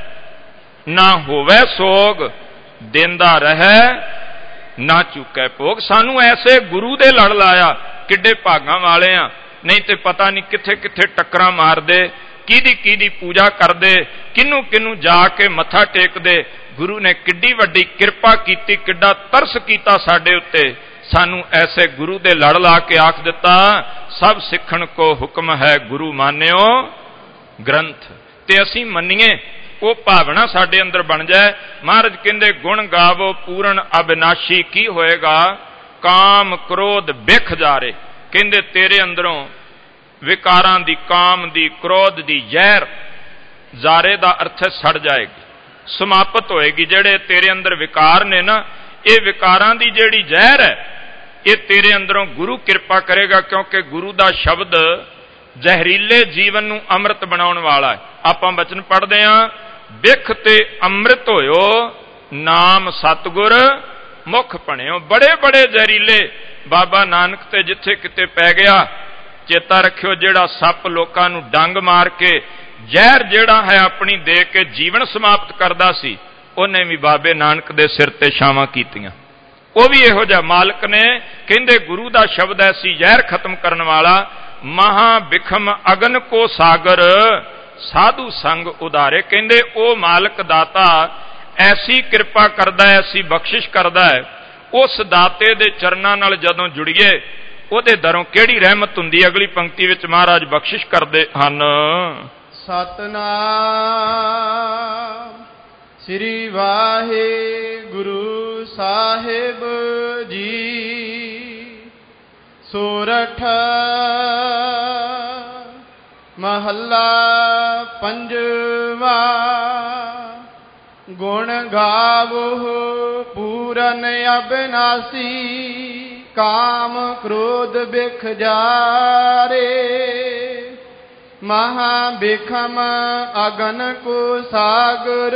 ਨਾ ਹੋਵੇ ਸੋਗ, ਦੇਂਦਾ ਰਹਿ ਨਾ ਚੁੱਕੈ ਭੋਗ। ਸਾਨੂੰ ਐਸੇ ਗੁਰੂ ਦੇ ਲੜ ਲਾਇਆ, ਕਿੱਡੇ ਭਾਗਾਂ ਵਾਲੇ ਆ। ਨਹੀਂ ਤੇ ਪਤਾ ਨਹੀਂ ਕਿੱਥੇ ਕਿੱਥੇ ਟੱਕਰਾਂ ਮਾਰਦੇ ਕਿਹਦੀ ਕਿਹਦੀ ਪੂਜਾ ਕਰਦੇ, ਕਿਹਨੂੰ ਕਿਹਨੂੰ ਜਾ ਕੇ ਮੱਥਾ ਟੇਕਦੇ। ਗੁਰੂ ਨੇ ਕਿੱਡੀ ਵੱਡੀ ਕਿਰਪਾ ਕੀਤੀ, ਕਿੱਡਾ ਤਰਸ ਕੀਤਾ ਸਾਡੇ ਉੱਤੇ। ਸਾਨੂੰ ਐਸੇ ਗੁਰੂ ਦੇ ਲੜ ਲਾ ਕੇ ਆਖ ਦਿੱਤਾ, ਸਭ ਸਿੱਖਣ ਕੋ ਹੁਕਮ ਹੈ ਗੁਰੂ ਮਾਨਿਓ ਗ੍ਰੰਥ। ਤੇ ਅਸੀਂ ਮੰਨੀਏ, ਉਹ ਭਾਵਨਾ ਸਾਡੇ ਅੰਦਰ ਬਣ ਜਾਏ। ਮਹਾਰਾਜ ਕਹਿੰਦੇ ਗੁਣ ਗਾਵੋ ਪੂਰਨ ਅਬਿਨਾਸ਼ੀ, ਕੀ ਹੋਏਗਾ? ਕਾਮ ਕ੍ਰੋਧ ਬਿਖ ਜਾਰੇ। ਕਹਿੰਦੇ ਤੇਰੇ ਅੰਦਰੋਂ ਵਿਕਾਰਾਂ ਦੀ, ਕਾਮ ਦੀ, ਕ੍ਰੋਧ ਦੀ ਜ਼ਹਿਰ, ਜ਼ਾਰੇ ਦਾ ਅਰਥ ਹੈ ਸੜ ਜਾਏਗੀ, ਸਮਾਪਤ ਹੋਏਗੀ। ਜਿਹੜੇ ਤੇਰੇ ਅੰਦਰ ਵਿਕਾਰ ਨੇ ਨਾ, ਇਹ ਵਿਕਾਰਾਂ ਦੀ ਜਿਹੜੀ ਜ਼ਹਿਰ ਹੈ, ਇਹ ਤੇਰੇ ਅੰਦਰੋਂ ਗੁਰੂ ਕਿਰਪਾ ਕਰੇਗਾ, ਕਿਉਂਕਿ ਗੁਰੂ ਦਾ ਸ਼ਬਦ ਜ਼ਹਿਰੀਲੇ ਜੀਵਨ ਨੂੰ ਅੰਮ੍ਰਿਤ ਬਣਾਉਣ ਵਾਲਾ ਹੈ। ਆਪਾਂ ਬਚਨ ਪੜ੍ਹਦੇ ਹਾਂ, ਬਿਖ ਤੇ ਅੰਮ੍ਰਿਤ ਹੋਇਓ, ਨਾਮ ਸਤਿਗੁਰ ਮੁਖ ਭਣਿਓ। ਬੜੇ ਬੜੇ ਜ਼ਹਿਰੀਲੇ ਬਾਬਾ ਨਾਨਕ ਤੇ ਜਿੱਥੇ ਕਿਤੇ ਪੈ ਗਿਆ, ਚੇਤਾ ਰੱਖਿਓ, ਜਿਹੜਾ ਸੱਪ ਲੋਕਾਂ ਨੂੰ ਡੰਗ ਮਾਰ ਕੇ ਜ਼ਹਿਰ ਜਿਹੜਾ ਹੈ ਆਪਣੀ ਦੇ ਕੇ ਜੀਵਨ ਸਮਾਪਤ ਕਰਦਾ ਸੀ, ਉਹਨੇ ਵੀ ਬਾਬੇ ਨਾਨਕ ਦੇ ਸਿਰ ਤੇ ਛਾਵਾਂ ਕੀਤੀਆਂ। ਉਹ ਵੀ ਇਹੋ ਜਿਹਾ ਮਾਲਕ ਨੇ। ਕਹਿੰਦੇ ਗੁਰੂ ਦਾ ਸ਼ਬਦ ਐਸੀ ਜ਼ਹਿਰ ਖਤਮ ਕਰਨ ਵਾਲਾ। ਮਹਾ ਬਿਖਮ ਅਗਨ ਕੋ ਸਾਗਰ, ਸਾਧੂ ਸੰਗ ਉਧਾਰੇ। ਕਹਿੰਦੇ ਉਹ ਮਾਲਕ ਦਾਤਾ ਐਸੀ ਕਿਰਪਾ ਕਰਦਾ ਹੈ, ਐਸੀ ਬਖਸ਼ਿਸ਼ ਕਰਦਾ ਹੈ। ਉਸ ਦਾਤੇ ਦੇ ਚਰਨਾਂ ਨਾਲ ਜਦੋਂ ਜੁੜੀਏ, ਉਹਦੇ ਦਰੋਂ ਕਿਹੜੀ ਰਹਿਮਤ ਹੁੰਦੀ ਹੈ। ਅਗਲੀ ਪੰਕਤੀ ਵਿੱਚ ਮਹਾਰਾਜ ਬਖਸ਼ਿਸ਼ ਕਰਦੇ ਹਨ, ਸਤਨਾਮ ਸ੍ਰੀ ਵਾਹਿਗੁਰੂ ਸਾਹਿਬ ਜੀ। ਸੋਰਠ ਮਹੱਲਾ ਪੰਜਵਾ। ਗੁਣ ਗਾਵੋ ਪੂਰਨ ਅਬਿਨਾਸੀ, ਕਾਮ ਕ੍ਰੋਧ ਬਿਖ ਜਾਰੇ। ਮਹਾ ਬਿਖਮ ਅਗਨ ਕੋ ਸਾਗਰ,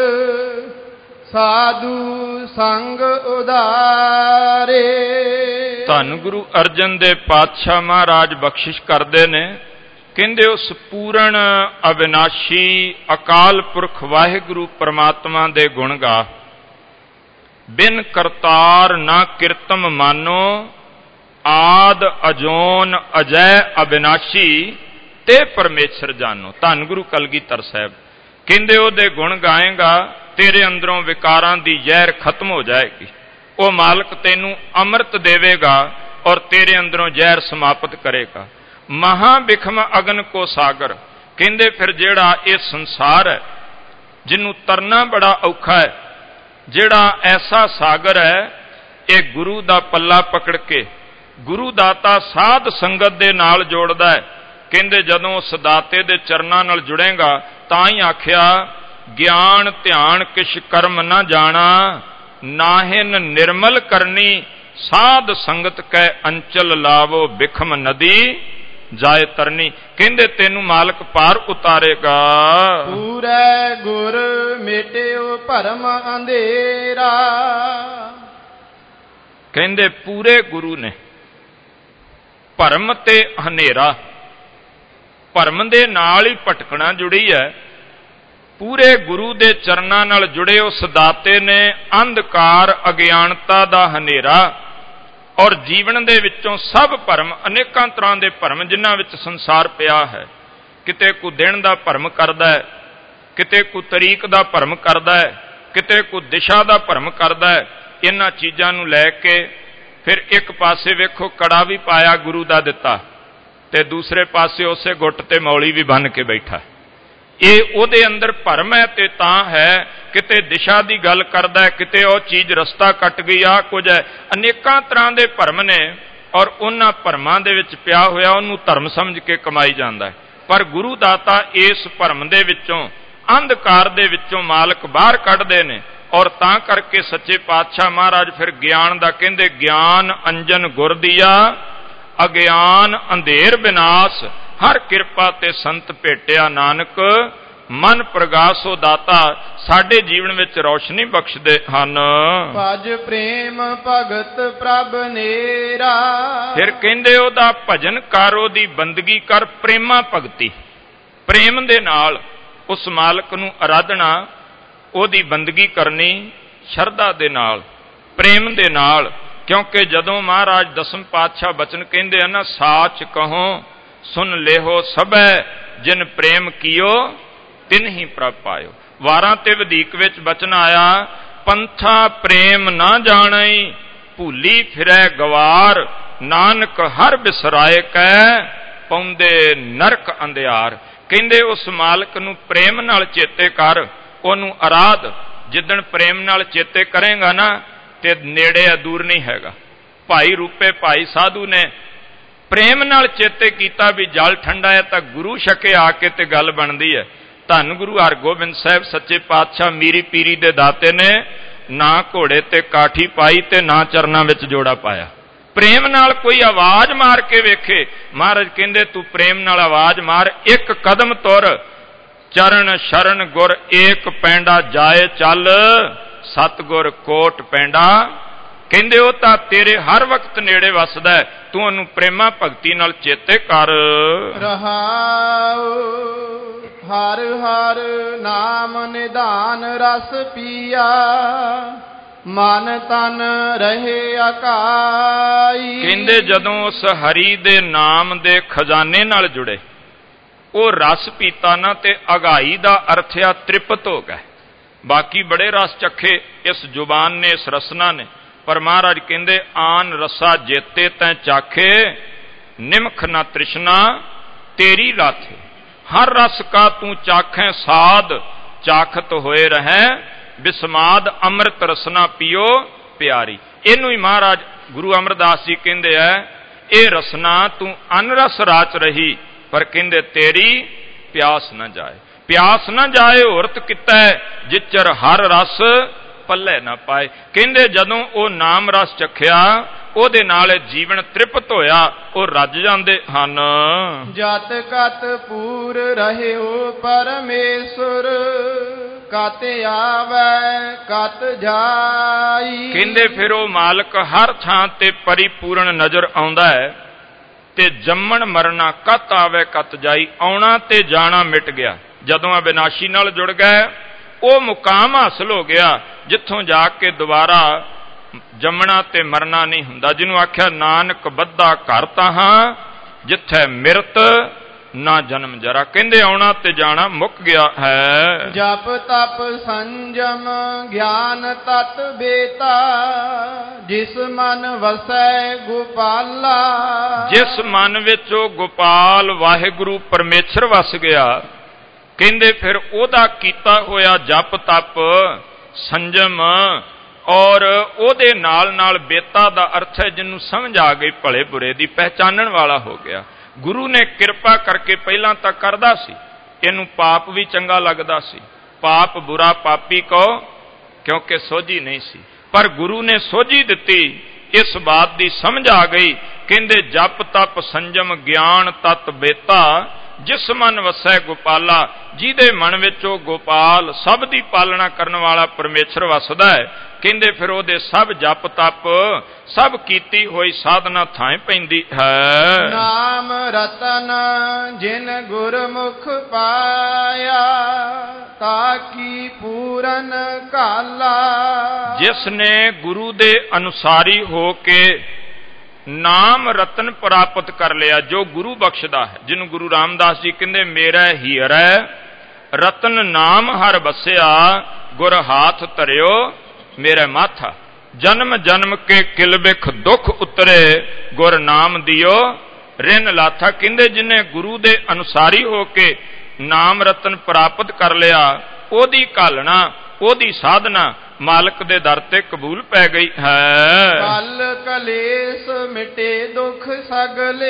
ਸਾਧੂ ਸੰਗ ਉਧਾਰੇ। ਧੰਨ ਗੁਰੂ ਅਰਜਨ ਦੇ ਪਾਤਸ਼ਾਹ ਮਹਾਰਾਜ ਬਖਸ਼ਿਸ਼ ਕਰਦੇ ਨੇ। ਕਹਿੰਦੇ ਉਸ ਪੂਰਨ ਅਵਿਨਾਸ਼ੀ ਅਕਾਲ ਪੁਰਖ ਵਾਹਿਗੁਰੂ ਪਰਮਾਤਮਾ ਦੇ ਗੁਣ ਗਾ। ਬਿਨ ਕਰਤਾਰ ਨਾ ਕਿਰਤਮ ਮਾਨੋ, ਆਦ ਅਜੋਨ ਅਜੈ ਅਬਿਨਾਸ਼ੀ, ਤੇ ਪਰਮੇਸ਼ਰ ਜਾਨੋ। ਧੰਨ ਗੁਰੂ ਕਲਗੀਧਰ ਸਾਹਿਬ ਕਹਿੰਦੇ ਉਹਦੇ ਗੁਣ ਗਾਏਗਾ, ਤੇਰੇ ਅੰਦਰੋਂ ਵਿਕਾਰਾਂ ਦੀ ਜ਼ਹਿਰ ਖਤਮ ਹੋ ਜਾਏਗੀ। ਉਹ ਮਾਲਕ ਤੈਨੂੰ ਅੰਮ੍ਰਿਤ ਦੇਵੇਗਾ ਔਰ ਤੇਰੇ ਅੰਦਰੋਂ ਜ਼ਹਿਰ ਸਮਾਪਤ ਕਰੇਗਾ। ਮਹਾ ਬਿਖਮ ਅਗਨ ਕੋ ਸਾਗਰ। ਕਹਿੰਦੇ ਫਿਰ ਜਿਹੜਾ ਇਹ ਸੰਸਾਰ ਹੈ, ਜਿਹਨੂੰ ਤਰਨਾ ਬੜਾ ਔਖਾ ਹੈ, ਜਿਹੜਾ ਐਸਾ ਸਾਗਰ ਹੈ, ਇਹ ਗੁਰੂ ਦਾ ਪੱਲਾ ਪਕੜ ਕੇ ਗੁਰੂ ਦਾਤਾ ਸਾਧ ਸੰਗਤ ਦੇ ਨਾਲ ਜੋੜਦਾ ਹੈ। ਕਹਿੰਦੇ ਜਦੋਂ ਉਸ ਦਾਤੇ ਦੇ ਚਰਨਾਂ ਨਾਲ ਜੁੜੇਗਾ, ਤਾਂ ਹੀ ਆਖਿਆ ਗਿਆਨ ਧਿਆਨ ਕਿਛ ਕਰਮ ਨਾ ਜਾਣਾ, ਨਾਹਿਨ ਨਿਰਮਲ ਕਰਨੀ, ਸਾਧ ਸੰਗਤ ਕੈ ਅੰਚਲ ਲਾਵੋ, ਬਿਖਮ ਨਦੀ ਜਾਏ ਤਰਨੀ। ਕਹਿੰਦੇ ਤੈਨੂੰ ਮਾਲਕ ਪਾਰ ਉਤਾਰੇਗਾ। ਪੂਰੇ ਗੁਰ ਮੇਟਿਓ ਭਰਮ ਅੰਧੇਰਾ। ਕਹਿੰਦੇ ਪੂਰੇ ਗੁਰੂ ਨੇ ਭਰਮ ਤੇ ਹਨੇਰਾ, ਭਰਮ ਦੇ ਨਾਲ ਹੀ ਭਟਕਣਾ ਜੁੜੀ ਹੈ। ਪੂਰੇ ਗੁਰੂ ਦੇ ਚਰਨਾਂ ਨਾਲ ਜੁੜੇ ਉਸ ਦਾਤੇ ਨੇ ਅੰਧਕਾਰ ਅਗਿਆਨਤਾ ਦਾ ਹਨੇਰਾ ਔਰ ਜੀਵਨ ਦੇ ਵਿੱਚੋਂ ਸਭ ਭਰਮ, ਅਨੇਕਾਂ ਤਰ੍ਹਾਂ ਦੇ ਭਰਮ ਜਿਨ੍ਹਾਂ ਵਿੱਚ ਸੰਸਾਰ ਪਿਆ ਹੈ। ਕਿਤੇ ਕੋਈ ਦਿਨ ਦਾ ਭਰਮ ਕਰਦਾ ਹੈ, ਕਿਤੇ ਕੋਈ ਤਰੀਕ ਦਾ ਭਰਮ ਕਰਦਾ ਹੈ, ਕਿਤੇ ਕੋਈ ਦਿਸ਼ਾ ਦਾ ਭਰਮ ਕਰਦਾ ਹੈ। ਇਹਨਾਂ ਚੀਜ਼ਾਂ ਨੂੰ ਲੈ ਕੇ ਫਿਰ ਇੱਕ ਪਾਸੇ ਵੇਖੋ ਕੜਾ ਵੀ ਪਾਇਆ ਗੁਰੂ ਦਾ ਦਿੱਤਾ, ਤੇ ਦੂਸਰੇ ਪਾਸੇ ਉਸੇ ਗੁੱਟ ਤੇ ਮੌਲੀ ਵੀ ਬੰਨ ਕੇ ਬੈਠਾ। ਇਹ ਉਹਦੇ ਅੰਦਰ ਭਰਮ ਹੈ ਤੇ ਤਾਂ ਹੈ। ਕਿਤੇ ਦਿਸ਼ਾ ਦੀ ਗੱਲ ਕਰਦਾ ਹੈ, ਕਿਤੇ ਉਹ ਚੀਜ਼ ਰਸਤਾ ਕੱਟ ਗਈ, ਆ ਕੁਝ ਹੈ। ਅਨੇਕਾਂ ਤਰ੍ਹਾਂ ਦੇ ਭਰਮ ਨੇ ਔਰ ਉਹਨਾਂ ਭਰਮਾਂ ਦੇ ਵਿੱਚ ਪਿਆ ਹੋਇਆ ਉਹਨੂੰ ਧਰਮ ਸਮਝ ਕੇ ਕਮਾਈ ਜਾਂਦਾ ਹੈ। ਪਰ ਗੁਰੂ ਦਾਤਾ ਇਸ ਭਰਮ ਦੇ ਵਿੱਚੋਂ, ਅੰਧਕਾਰ ਦੇ ਵਿੱਚੋਂ ਮਾਲਕ ਬਾਹਰ ਕੱਢਦੇ ਨੇ। ਔਰ ਤਾਂ ਕਰਕੇ ਸੱਚੇ ਪਾਤਸ਼ਾਹ ਮਹਾਰਾਜ ਫਿਰ ਗਿਆਨ ਦਾ ਕਹਿੰਦੇ, ਗਿਆਨ ਅੰਜਨ ਗੁਰ ਦੀਆ, ਅਗਿਆਨ ਅੰਧੇਰ ਵਿਨਾਸ਼, ਹਰ ਕਿਰਪਾ ਤੇ ਸੰਤ ਭੇਟਿਆ ਨਾਨਕ, ਮਨ ਪ੍ਰਗਾਸੋ ਦਾਤਾ। ਸਾਡੇ ਜੀਵਨ ਵਿੱਚ ਰੌਸ਼ਨੀ ਬਖਸ਼ਦੇ ਹਨ। ਭਜ ਪ੍ਰੇਮ ਭਗਤ ਪ੍ਰਭ ਨੇਰਾ। ਫਿਰ ਕਹਿੰਦੇ ਉਹਦਾ ਭਜਨ ਕਰ, ਉਹਦੀ ਬੰਦਗੀ ਕਰ, ਪ੍ਰੇਮਾ ਭਗਤੀ, ਪ੍ਰੇਮ ਦੇ ਨਾਲ ਉਸ ਮਾਲਕ ਨੂੰ ਅਰਾਧਨਾ, ਉਹਦੀ ਬੰਦਗੀ ਕਰਨੀ ਸ਼ਰਧਾ ਦੇ ਨਾਲ, ਪ੍ਰੇਮ ਦੇ ਨਾਲ। ਕਿਉਂਕਿ ਜਦੋਂ ਮਹਾਰਾਜ ਦਸਮ ਪਾਤਸ਼ਾਹ ਬਚਨ ਕਹਿੰਦੇ ਆ ਨਾ, ਸਾਚ ਕਹੋ ਸੁਨ ਲੇਹੋ ਸਭੈ, ਜਿਨ ਪ੍ਰੇਮ ਕੀਓ ਤਿਨ ਹੀ ਪ੍ਰਭ ਪਾਇਓ। ਵਾਰਾਂ ਤੇ ਵਧੀਕ ਵਿੱਚ ਬਚਨ ਆਇਆ, ਪੰਥਾ ਪ੍ਰੇਮ ਨਾ ਜਾਣਈ, ਭੂਲੀ ਫਿਰੈ ਗਵਾਰ, ਨਾਨਕ ਹਰ ਬਿਸਰਾਏ ਕੈ, ਪਾਉਂਦੇ ਨਰਕ ਅੰਧਿਆਰ। ਕਹਿੰਦੇ ਉਸ ਮਾਲਕ ਨੂੰ ਪ੍ਰੇਮ ਨਾਲ ਚੇਤੇ ਕਰ, ਉਹਨੂੰ ਅਰਾਧ ਜਿੱਦਣ ਪ੍ਰੇਮ ਨਾਲ ਚੇਤੇ ਕਰੇਗਾ ਨਾ ਤੇ ਨੇੜੇ ਆ ਦੂਰ ਨਹੀਂ ਹੈਗਾ। ਭਾਈ ਰੂਪੇ ਭਾਈ ਸਾਧੂ ਨੇ ਪ੍ਰੇਮ ਨਾਲ ਚੇਤੇ ਕੀਤਾ ਵੀ ਜਲ ਠੰਡਾ ਹੈ ਤਾਂ ਗੁਰੂ ਛਕੇ ਆ ਕੇ ਤੇ ਗੱਲ ਬਣਦੀ ਹੈ। ਧੰਨ ਗੁਰੂ ਹਰਗੋਬਿੰਦ ਸਾਹਿਬ ਸੱਚੇ ਪਾਤਸ਼ਾਹ ਮੀਰੀ ਪੀਰੀ ਦੇ ਦਾਤੇ ਨੇ ਨਾ ਘੋੜੇ ਤੇ ਕਾਠੀ ਪਾਈ ਤੇ ਨਾ ਚਰਨਾਂ ਵਿੱਚ ਜੋੜਾ ਪਾਇਆ। ਪ੍ਰੇਮ ਨਾਲ ਕੋਈ ਆਵਾਜ਼ ਮਾਰ ਕੇ ਵੇਖੇ। ਮਹਾਰਾਜ ਕਹਿੰਦੇ ਤੂੰ ਪ੍ਰੇਮ ਨਾਲ ਆਵਾਜ਼ ਮਾਰ, ਇੱਕ ਕਦਮ ਤੁਰ, ਚਰਨ ਸ਼ਰਨ ਗੁਰ ਏਕ ਪੈਂਡਾ ਜਾਏ ਚੱਲ, ਸਤਿਗੁਰ ਕੋਟ ਪੈਂਡਾ। ਕਹਿੰਦੇ ਉਹ ਤਾਂ ਤੇਰੇ ਹਰ ਵਕਤ ਨੇੜੇ ਵਸਦਾ, ਤੂੰ ਉਹਨੂੰ ਪ੍ਰੇਮਾ ਭਗਤੀ ਨਾਲ ਚੇਤੇ ਕਰ। ਰਹਾਉ ਹਰ ਹਰ ਨਾਮ ਨਿਧਾਨ ਰਸ ਪੀਆ, ਮਨ ਤਨ ਰਹੇ ਅਕਾਈ। ਕਹਿੰਦੇ ਜਦੋਂ ਉਸ ਹਰੀ ਦੇ ਨਾਮ ਦੇ ਖਜ਼ਾਨੇ ਨਾਲ ਜੁੜੇ, ਉਹ ਰਸ ਪੀਤਾ ਨਾ ਤੇ ਅਗਾਈ ਦਾ ਅਰਥ ਆ ਤ੍ਰਿਪਤ ਹੋ ਗਏ। ਬਾਕੀ ਬੜੇ ਰਸ ਚੱਖੇ ਇਸ ਜ਼ੁਬਾਨ ਨੇ, ਇਸ ਰਸਨਾ ਨੇ, ਪਰ ਮਹਾਰਾਜ ਕਹਿੰਦੇ ਆਨ ਰਸਾ ਜੇਤੇ ਤੈਂ ਚਾਖੇ, ਨਿਮਖ ਨਾ ਤ੍ਰਿਸ਼ਨਾ ਤੇਰੀ ਲਾਥੇ। ਹਰ ਰਸ ਕਾ ਤੂੰ ਚਾਖੈ ਸਾਧ, ਚਾਖਤ ਹੋਏ ਰਹਿ, ਬਿਸਮਾਦ ਅੰਮ੍ਰਿਤ ਰਸਨਾ ਪੀਓ ਪਿਆਰੀ। ਇਹਨੂੰ ਹੀ ਮਹਾਰਾਜ ਗੁਰੂ ਅਮਰਦਾਸ ਜੀ ਕਹਿੰਦੇ ਐ, ਇਹ ਰਸਨਾ ਤੂੰ ਅਨਰਸ ਰਾਚ ਰਹੀ, ਪਰ ਕਹਿੰਦੇ ਤੇਰੀ ਪਿਆਸ ਨਾ ਜਾਏ। ਪਿਆਸ ਨਾ ਜਾਏ ਔਰਤ ਕੀਤਾ ਜਿਚਰ ਹਰ ਰਸ ਪੱਲੇ ਨਾ ਪਾਏ। ਕਹਿੰਦੇ ਜਦੋਂ ਉਹ ਨਾਮ ਰਸ ਚੱਖਿਆ ਉਹਦੇ ਨਾਲ ਜੀਵਨ ਤ੍ਰਿਪਤ ਹੋਇਆ, ਉਹ ਰੱਜ ਜਾਂਦੇ ਹਨ। ਜਤ ਕਤ ਪੂਰ ਰਹਿਓ ਪਰਮੇਸ਼ਰ, ਕਤ ਆਵੈ ਕਤ ਜਾਈ। ਕਹਿੰਦੇ ਫਿਰ ਉਹ ਮਾਲਕ ਹਰ ਥਾਂ ਤੇ ਪਰਿਪੂਰਨ ਨਜ਼ਰ ਆਉਂਦਾ ਹੈ ਤੇ ਜੰਮਣ ਮਰਨਾ ਕਤ ਆਵੇ ਕਤ ਜਾਈ, ਆਉਣਾ ਤੇ ਜਾਣਾ ਮਿਟ ਗਿਆ। ਜਦੋਂ ਅਬਿਨਾਸ਼ੀ ਨਾਲ ਜੁੜ ਗਏ ਉਹ ਮੁਕਾਮ ਹਾਸਲ ਹੋ ਗਿਆ ਜਿੱਥੋਂ ਜਾ ਕੇ ਦੁਬਾਰਾ ਜੰਮਣਾ ਤੇ ਮਰਨਾ ਨਹੀਂ ਹੁੰਦਾ। ਜਿਹਨੂੰ ਆਖਿਆ ਨਾਨਕ ਬੱਧਾ ਘਰ ਤਾਹਾਂ, ਜਿੱਥੇ ਮਿਰਤ ਨਾ ਜਨਮ ਜਰਾ। ਕਹਿੰਦੇ ਆਉਣਾ ਤੇ ਜਾਣਾ ਮੁੱਕ ਗਿਆ ਹੈ। ਜਪ ਤਪ ਸੰਜਮ ਗਿਆਨ ਤਤ ਬੇਤਾ, ਜਿਸ ਮਨ ਵਸੈ ਗੋਪਾਲਾ। ਜਿਸ ਮਨ ਵਿੱਚ ਉਹ ਗੋਪਾਲ ਵਾਹਿਗੁਰੂ ਪਰਮੇਸ਼ਰ ਵਸ ਗਿਆ, ਕਹਿੰਦੇ ਫਿਰ ਉਹਦਾ ਕੀਤਾ ਹੋਇਆ ਜਪ ਤਪ ਸੰਜਮ ਔਰ ਉਹਦੇ ਨਾਲ ਨਾਲ ਬੇਤਾ ਦਾ ਅਰਥ ਹੈ ਜਿਹਨੂੰ ਸਮਝ ਆ ਗਈ ਭਲੇ ਬੁਰੇ ਦੀ, ਪਹਿਚਾਨਣ ਵਾਲਾ ਹੋ ਗਿਆ। ਗੁਰੂ ਨੇ ਕਿਰਪਾ ਕਰਕੇ ਪਹਿਲਾਂ ਤਾਂ ਕਰਦਾ ਸੀ, ਇਹਨੂੰ ਪਾਪ ਵੀ ਚੰਗਾ ਲੱਗਦਾ ਸੀ, ਪਾਪ ਬੁਰਾ ਪਾਪੀ ਕਹੋ ਕਿਉਂਕਿ ਸੋਝੀ ਨਹੀਂ ਸੀ, ਪਰ ਗੁਰੂ ਨੇ ਸੋਝੀ ਦਿੱਤੀ, ਇਸ ਬਾਤ ਦੀ ਸਮਝ ਆ ਗਈ। ਕਹਿੰਦੇ ਜਪ ਤਪ ਸੰਜਮ ਗਿਆਨ ਤਤ ਬੇਤਾ, ਜਿਸ ਮਨ ਵਸੈ ਗੋਪਾਲਾ। ਜਿਹਦੇ ਮਨ ਵਿੱਚ ਉਹ ਗੋਪਾਲ ਸਭ ਦੀ ਪਾਲਣਾ ਕਰਨ ਵਾਲਾ ਪਰਮੇਸ਼ਰ ਵਸਦਾ ਹੈ, ਕਹਿੰਦੇ ਫਿਰ ਉਹਦੇ ਸਭ ਜਪ ਤਪ ਸਭ ਕੀਤੀ ਹੋਈ ਸਾਧਨਾ ਥਾਂ ਪੈਂਦੀ ਹੈ। ਨਾਮ ਰਤਨ ਜਿਨ ਗੁਰਮੁਖ ਪਾਇਆ, ਤਾਕੀ ਪੂਰਨ ਕਾਲਾ। ਜਿਸ ਨੇ ਗੁਰੂ ਦੇ ਅਨੁਸਾਰੀ ਹੋ ਕੇ ਨਾਮ ਰਤਨ ਪ੍ਰਾਪਤ ਕਰ ਲਿਆ, ਜੋ ਗੁਰੂ ਬਖਸ਼ਦਾ ਹੈ, ਜਿਹਨੂੰ ਗੁਰੂ ਰਾਮਦਾਸ ਜੀ ਕਹਿੰਦੇ ਮੇਰਾ ਹੀਰਾ ਰਤਨ ਨਾਮ ਹਰ ਬਸਿਆ, ਗੁਰ ਹਾਥ ਧਰਿਓ ਮੇਰੇ ਮਾਥਾ। ਜਨਮ ਜਨਮ ਕੇ ਕਿਲ ਬਿਖ ਦੁੱਖ ਉਤਰੇ, ਗੁਰ ਨਾਮ ਦਿਓ ਰਿਨ ਲਾਥਾ। ਕਹਿੰਦੇ ਜਿਹਨੇ ਗੁਰੂ ਦੇ ਅਨੁਸਾਰੀ ਹੋ ਕੇ ਨਾਮ ਰਤਨ ਪ੍ਰਾਪਤ ਕਰ ਲਿਆ, ਉਹਦੀ ਘਾਲਣਾ ਉਹਦੀ ਸਾਧਨਾ ਮਾਲਕ ਦੇ ਦਰ ਤੇ ਕਬੂਲ ਪੈ ਗਈ ਹੈ। ਕਲ ਕਲੇਸ਼ ਮਿਟੇ ਦੁੱਖ ਸਗਲੇ,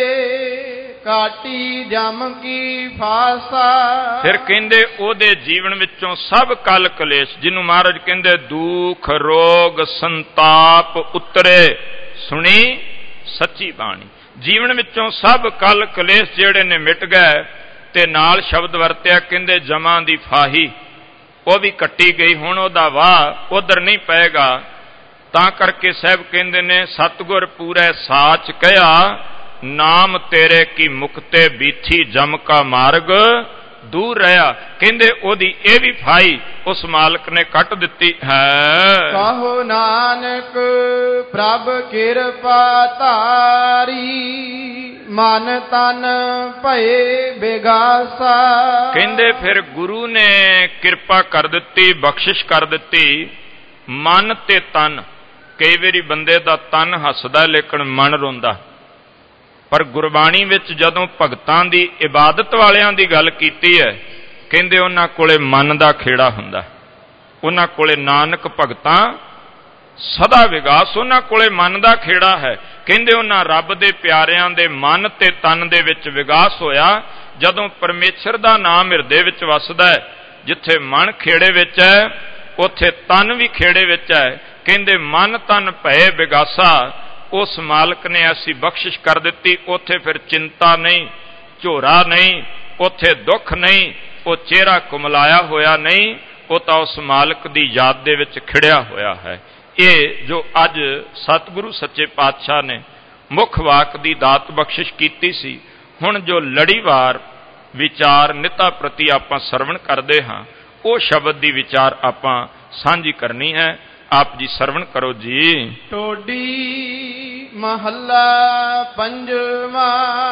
ਕਾਟੀ ਜਮ ਕੀ ਫਾਸਾ। ਫਿਰ ਕਹਿੰਦੇ ਉਹਦੇ ਜੀਵਨ ਵਿੱਚੋਂ ਸਭ ਕਲ ਕਲੇਸ਼, ਜਿਹਨੂੰ ਮਹਾਰਾਜ ਕਹਿੰਦੇ ਦੁੱਖ ਰੋਗ ਸੰਤਾਪ ਉਤਰੇ, ਸੁਣੀ ਸੱਚੀ ਬਾਣੀ। ਜੀਵਨ ਵਿੱਚੋਂ ਸਭ ਕਲ ਕਲੇਸ਼ ਜਿਹੜੇ ਨੇ ਮਿਟ ਗਏ, ਤੇ ਨਾਲ ਸ਼ਬਦ ਵਰਤਿਆ ਕਹਿੰਦੇ ਜਮਾਂ ਦੀ ਫਾਹੀ ਉਹ ਵੀ ਕੱਟੀ ਗਈ, ਹੁਣ ਉਹਦਾ ਵਾਹ ਉਧਰ ਨਹੀਂ ਪਏਗਾ। ਤਾਂ ਕਰਕੇ ਸਾਹਿਬ ਕਹਿੰਦੇ ਨੇ ਸਤਿਗੁਰ ਪੂਰੇ ਸਾਚ ਕਹਿਆ, ਨਾਮ ਤੇਰੇ ਕੀ ਮੁਕਤੇ ਬੀਥੀ ਜਮ ਕਾ ਮਾਰਗ ਦੂਰ ਰਿਹਾ। ਕਹਿੰਦੇ ਉਹਦੀ ਇਹ ਵੀ ਫਾਈ ਉਸ ਮਾਲਕ ਨੇ ਕੱਟ ਦਿੱਤੀ ਹੈ। ਕਹੋ ਨਾਨਕ ਪ੍ਰਭ ਕਿਰਪਾ ਧਾਰੀ, ਮਨ ਤਨ ਭਏ ਬਿਗਾਸਾ। ਕਹਿੰਦੇ ਫਿਰ ਗੁਰੂ ਨੇ ਕਿਰਪਾ ਕਰ ਦਿੱਤੀ, ਬਖਸ਼ਿਸ਼ ਕਰ ਦਿੱਤੀ। ਮਨ ਤੇ ਤਨ, ਕਈ ਵਾਰੀ ਬੰਦੇ ਦਾ ਤਨ ਹੱਸਦਾ ਲੇਕਿਨ ਮਨ ਰੋਂਦਾ। ਪਰ ਗੁਰਬਾਣੀ ਵਿੱਚ ਜਦੋਂ ਭਗਤਾਂ ਦੀ ਇਬਾਦਤ ਵਾਲਿਆਂ ਦੀ ਗੱਲ ਕੀਤੀ ਹੈ, ਕਹਿੰਦੇ ਉਹਨਾਂ ਕੋਲੇ ਮਨ ਦਾ ਖੇੜਾ ਹੁੰਦਾ। ਉਹਨਾਂ ਕੋਲੇ ਨਾਨਕ ਭਗਤਾਂ ਸਦਾ ਵਿਗਾਸ, ਉਹਨਾਂ ਕੋਲੇ ਮਨ ਦਾ ਖੇੜਾ ਹੈ। ਕਹਿੰਦੇ ਉਹਨਾਂ ਰੱਬ ਦੇ ਪਿਆਰਿਆਂ ਦੇ ਮਨ ਤੇ ਤਨ ਦੇ ਵਿੱਚ ਵਿਗਾਸ ਹੋਇਆ। ਜਦੋਂ ਪਰਮੇਸ਼ਰ ਦਾ ਨਾਮ ਹਿਰਦੇ ਵਿੱਚ ਵਸਦਾ ਹੈ, ਜਿੱਥੇ ਮਨ ਖੇੜੇ ਵਿੱਚ ਹੈ ਉੱਥੇ ਤਨ ਵੀ ਖੇੜੇ ਵਿੱਚ ਹੈ। ਕਹਿੰਦੇ ਮਨ ਤਨ ਭਏ ਵਿਗਾਸਾ, ਉਸ ਮਾਲਕ ਨੇ ਐਸੀ ਬਖਸ਼ਿਸ਼ ਕਰ ਦਿੱਤੀ। ਉੱਥੇ ਫਿਰ ਚਿੰਤਾ ਨਹੀਂ, ਝੋਰਾ ਨਹੀਂ, ਉੱਥੇ ਦੁੱਖ ਨਹੀਂ, ਉਹ ਚਿਹਰਾ ਕੁਮਲਾਇਆ ਹੋਇਆ ਨਹੀਂ, ਉਹ ਤਾਂ ਉਸ ਮਾਲਕ ਦੀ ਯਾਦ ਦੇ ਵਿੱਚ ਖਿੜਿਆ ਹੋਇਆ ਹੈ। ਇਹ ਜੋ ਅੱਜ ਸਤਿਗੁਰੂ ਸੱਚੇ ਪਾਤਸ਼ਾਹ ਨੇ ਮੁੱਖ ਵਾਕ ਦੀ ਦਾਤ ਬਖਸ਼ਿਸ਼ ਕੀਤੀ ਸੀ, ਹੁਣ ਜੋ ਲੜੀਵਾਰ ਵਿਚਾਰ ਨਿਤਾ ਪ੍ਰਤੀ ਆਪਾਂ ਸਰਵਣ ਕਰਦੇ ਹਾਂ, ਉਹ ਸ਼ਬਦ ਦੀ ਵਿਚਾਰ ਆਪਾਂ ਸਾਂਝੀ ਕਰਨੀ ਹੈ। ਆਪ ਜੀ ਸਰਵਣ ਕਰੋ ਜੀ। ਟੋਡੀ ਮਹੱਲਾ ਪੰਜਵਾਂ।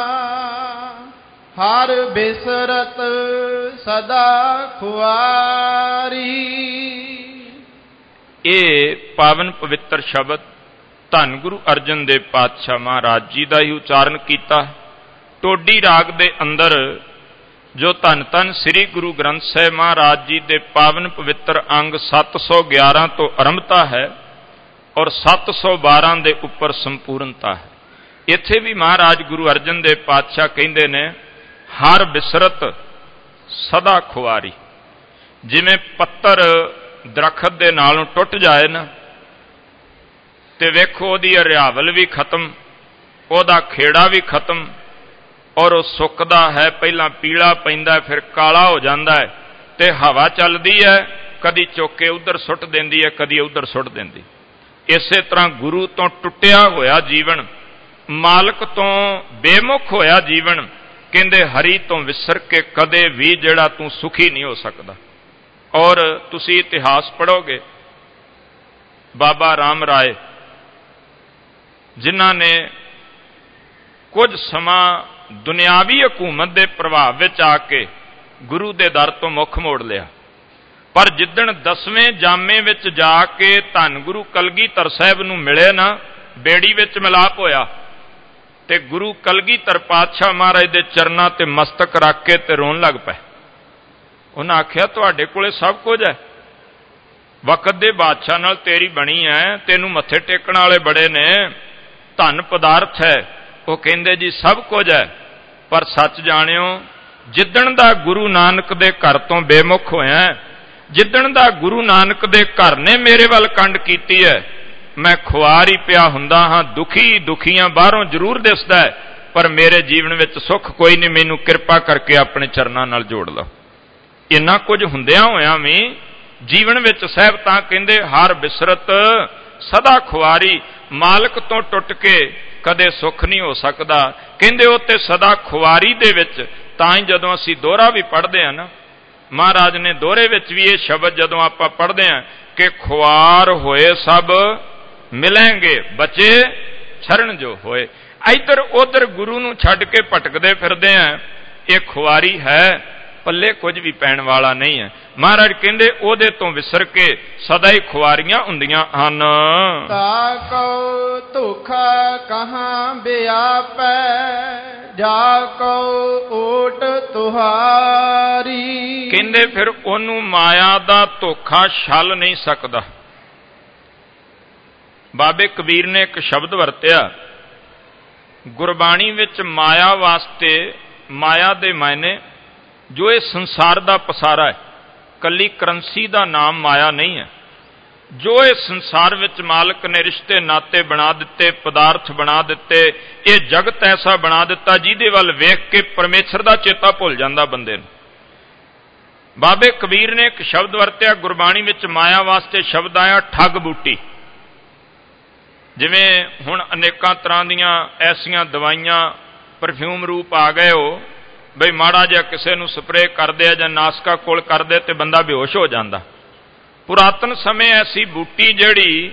ਹਰ ਬਿਸਰਤ ਸਦਾ ਖੁਆਰੀ। ਇਹ ਪਾਵਨ ਪਵਿੱਤਰ ਸ਼ਬਦ ਧੰਨ ਗੁਰੂ ਅਰਜਨ ਦੇਵ ਪਾਤਸ਼ਾਹ ਮਹਾਰਾਜ ਜੀ ਦਾ ਹੀ ਉਚਾਰਨ ਕੀਤਾ। ਟੋਡੀ ਰਾਗ ਦੇ ਅੰਦਰ ਜੋ ਧੰਨ ਧੰਨ ਸ੍ਰੀ ਗੁਰੂ ਗ੍ਰੰਥ ਸਾਹਿਬ ਮਹਾਰਾਜ ਜੀ ਦੇ ਪਾਵਨ ਪਵਿੱਤਰ ਅੰਗ ਸੱਤ ਸੌ ਗਿਆਰਾਂ ਤੋਂ ਆਰੰਭਤਾ ਹੈ ਔਰ ਸੱਤ ਸੌ ਬਾਰਾਂ ਦੇ ਉੱਪਰ ਸੰਪੂਰਨਤਾ ਹੈ। ਇੱਥੇ ਵੀ ਮਹਾਰਾਜ ਗੁਰੂ ਅਰਜਨ ਦੇਵ ਪਾਤਸ਼ਾਹ ਕਹਿੰਦੇ ਨੇ ਹਰ ਬਿਸਰਤ ਸਦਾ ਖੁਆਰੀ। ਜਿਵੇਂ ਪੱਤਰ ਦਰਖਤ ਦੇ ਨਾਲੋਂ ਟੁੱਟ ਜਾਏ ਨਾ, ਤੇ ਵੇਖੋ ਉਹਦੀ ਹਰਿਆਵਲ ਵੀ ਖਤਮ, ਉਹਦਾ ਖੇੜਾ ਵੀ ਖਤਮ, ਔਰ ਉਹ ਸੁੱਕਦਾ ਹੈ। ਪਹਿਲਾਂ ਪੀਲਾ ਪੈਂਦਾ, ਫਿਰ ਕਾਲਾ ਹੋ ਜਾਂਦਾ ਹੈ, ਤੇ ਹਵਾ ਚੱਲਦੀ ਹੈ, ਕਦੀ ਚੁੱਕ ਕੇ ਉਧਰ ਸੁੱਟ ਦਿੰਦੀ ਹੈ, ਕਦੀ ਉਧਰ ਸੁੱਟ ਦਿੰਦੀ। ਇਸੇ ਤਰ੍ਹਾਂ ਗੁਰੂ ਤੋਂ ਟੁੱਟਿਆ ਹੋਇਆ ਜੀਵਨ, ਮਾਲਕ ਤੋਂ ਬੇਮੁਖ ਹੋਇਆ ਜੀਵਨ, ਕਹਿੰਦੇ ਹਰੀ ਤੋਂ ਵਿਸਰ ਕੇ ਕਦੇ ਵੀ ਜਿਹੜਾ ਤੂੰ ਸੁਖੀ ਨਹੀਂ ਹੋ ਸਕਦਾ। ਔਰ ਤੁਸੀਂ ਇਤਿਹਾਸ ਪੜ੍ਹੋਗੇ, ਬਾਬਾ ਰਾਮ ਰਾਏ ਜਿਨ੍ਹਾਂ ਨੇ ਕੁਝ ਸਮਾਂ ਦੁਨਿਆਵੀ ਹਕੂਮਤ ਦੇ ਪ੍ਰਭਾਵ ਵਿੱਚ ਆ ਕੇ ਗੁਰੂ ਦੇ ਦਰ ਤੋਂ ਮੁੱਖ ਮੋੜ ਲਿਆ, ਪਰ ਜਿੱਦਣ ਦਸਵੇਂ ਜਾਮੇ ਵਿੱਚ ਜਾ ਕੇ ਧੰਨ ਗੁਰੂ ਕਲਗੀਧਰ ਸਾਹਿਬ ਨੂੰ ਮਿਲੇ ਨਾ, ਬੇੜੀ ਵਿੱਚ ਮਿਲਾਪ ਹੋਇਆ, ਤੇ ਗੁਰੂ ਕਲਗੀਧਰ ਪਾਤਸ਼ਾਹ ਮਹਾਰਾਜ ਦੇ ਚਰਨਾਂ ਤੇ ਮਸਤਕ ਰੱਖ ਕੇ ਤੇ ਰੋਣ ਲੱਗ ਪਏ। ਉਹਨਾਂ ਆਖਿਆ ਤੁਹਾਡੇ ਕੋਲੇ ਸਭ ਕੁਝ ਹੈ, ਵਕਤ ਦੇ ਬਾਦਸ਼ਾਹ ਨਾਲ ਤੇਰੀ ਬਣੀ ਹੈ, ਤੈਨੂੰ ਮੱਥੇ ਟੇਕਣ ਵਾਲੇ ਬੜੇ ਨੇ, ਧਨ ਪਦਾਰਥ ਹੈ। ਉਹ ਕਹਿੰਦੇ ਜੀ ਸਭ ਕੁਝ ਹੈ, ਪਰ ਸੱਚ ਜਾਣਿਓ ਜਿੱਦਣ ਦਾ ਗੁਰੂ ਨਾਨਕ ਦੇ ਘਰ ਤੋਂ ਬੇਮੁਖ ਹੋਇਆ, ਜਿੱਦਣ ਦਾ ਗੁਰੂ ਨਾਨਕ ਦੇ ਘਰ ਨੇ ਮੇਰੇ ਵੱਲ ਕੰਡ ਕੀਤੀ ਹੈ, ਮੈਂ ਖੁਆਰ ਹੀ ਪਿਆ ਹੁੰਦਾ ਹਾਂ। ਦੁਖੀ ਦੁਖੀਆਂ ਬਾਹਰੋਂ ਜ਼ਰੂਰ ਦਿਸਦਾ ਹੈ, ਪਰ ਮੇਰੇ ਜੀਵਨ ਵਿੱਚ ਸੁੱਖ ਕੋਈ ਨਹੀਂ। ਮੈਨੂੰ ਕਿਰਪਾ ਕਰਕੇ ਆਪਣੇ ਚਰਨਾਂ ਨਾਲ ਜੋੜ ਲਓ। ਇੰਨਾ ਕੁਝ ਹੁੰਦਿਆਂ ਹੋਇਆਂ ਵੀ ਜੀਵਨ ਵਿੱਚ ਸਾਹਿਬ ਤਾਂ ਕਹਿੰਦੇ ਹਰ ਬਿਸਰਤ ਸਦਾ ਖੁਆਰੀ। ਮਾਲਕ ਤੋਂ ਟੁੱਟ ਕੇ ਕਦੇ ਸੁੱਖ ਨਹੀਂ ਹੋ ਸਕਦਾ। ਕਹਿੰਦੇ ਉਹ ਤੇ ਸਦਾ ਖੁਆਰੀ ਦੇ ਵਿੱਚ। ਤਾਂ ਹੀ ਜਦੋਂ ਅਸੀਂ ਦੋਹਰਾ ਵੀ ਪੜ੍ਹਦੇ ਹਾਂ ਨਾ, ਮਹਾਰਾਜ ਨੇ ਦੋਹਰੇ ਵਿੱਚ ਵੀ ਇਹ ਸ਼ਬਦ ਜਦੋਂ ਆਪਾਂ ਪੜ੍ਹਦੇ ਹਾਂ ਕਿ ਖੁਆਰ ਹੋਏ ਸਭ ਮਿਲਣਗੇ, ਬਚੇ ਛਰਨ ਜੋ ਹੋਏ। ਇੱਧਰ ਉੱਧਰ ਗੁਰੂ ਨੂੰ ਛੱਡ ਕੇ ਭਟਕਦੇ ਫਿਰਦੇ ਆ, ਇਹ ਖੁਆਰੀ ਹੈ, ਪੱਲੇ ਕੁਝ ਵੀ ਪੈਣ ਵਾਲਾ ਨਹੀਂ ਹੈ। ਮਹਾਰਾਜ ਕਹਿੰਦੇ ਉਹਦੇ ਤੋਂ ਵਿਸਰ ਕੇ ਸਦਾ ਹੀ ਖੁਆਰੀਆਂ ਹੁੰਦੀਆਂ ਹਨ। ਤਾ ਕਉ ਧੋਖਾ ਕਹਾਂ ਬਿਆਪੈ, ਜਾ ਕਉ ਓਟ ਤੁਹਾਰੀ। ਕਹਿੰਦੇ ਫਿਰ ਉਹਨੂੰ ਮਾਇਆ ਦਾ ਧੋਖਾ ਛਲ ਨਹੀਂ ਸਕਦਾ। ਬਾਬੇ ਕਬੀਰ ਨੇ ਇੱਕ ਸ਼ਬਦ ਵਰਤਿਆ ਗੁਰਬਾਣੀ ਵਿੱਚ ਮਾਇਆ ਵਾਸਤੇ। ਮਾਇਆ ਦੇ ਮਾਇਨੇ ਜੋ ਇਹ ਸੰਸਾਰ ਦਾ ਪਸਾਰਾ ਹੈ, ਕੱਲੀ ਕਰੰਸੀ ਦਾ ਨਾਮ ਮਾਇਆ ਨਹੀਂ ਹੈ। ਜੋ ਇਹ ਸੰਸਾਰ ਵਿੱਚ ਮਾਲਕ ਨੇ ਰਿਸ਼ਤੇ ਨਾਤੇ ਬਣਾ ਦਿੱਤੇ, ਪਦਾਰਥ ਬਣਾ ਦਿੱਤੇ, ਇਹ ਜਗਤ ਐਸਾ ਬਣਾ ਦਿੱਤਾ ਜਿਹਦੇ ਵੱਲ ਵੇਖ ਕੇ ਪਰਮੇਸ਼ਰ ਦਾ ਚੇਤਾ ਭੁੱਲ ਜਾਂਦਾ ਬੰਦੇ ਨੂੰ। ਬਾਬੇ ਕਬੀਰ ਨੇ ਇੱਕ ਸ਼ਬਦ ਵਰਤਿਆ ਗੁਰਬਾਣੀ ਵਿੱਚ ਮਾਇਆ ਵਾਸਤੇ, ਸ਼ਬਦ ਆਇਆ ਠੱਗ ਬੂਟੀ। ਜਿਵੇਂ ਹੁਣ ਅਨੇਕਾਂ ਤਰ੍ਹਾਂ ਦੀਆਂ ਐਸੀਆਂ ਦਵਾਈਆਂ ਪਰਫਿਊਮ ਰੂਪ ਆ ਗਏ ਹੋ, ਬਈ ਮਾੜਾ ਜਿਹਾ ਕਿਸੇ ਨੂੰ ਸਪਰੇਅ ਕਰਦੇ ਆ ਜਾਂ ਨਾਸਕਾ ਕੋਲ ਕਰਦੇ ਤੇ ਬੰਦਾ ਬੇਹੋਸ਼ ਹੋ ਜਾਂਦਾ। ਪੁਰਾਤਨ ਸਮੇਂ ਐਸੀ ਬੂਟੀ ਜਿਹੜੀ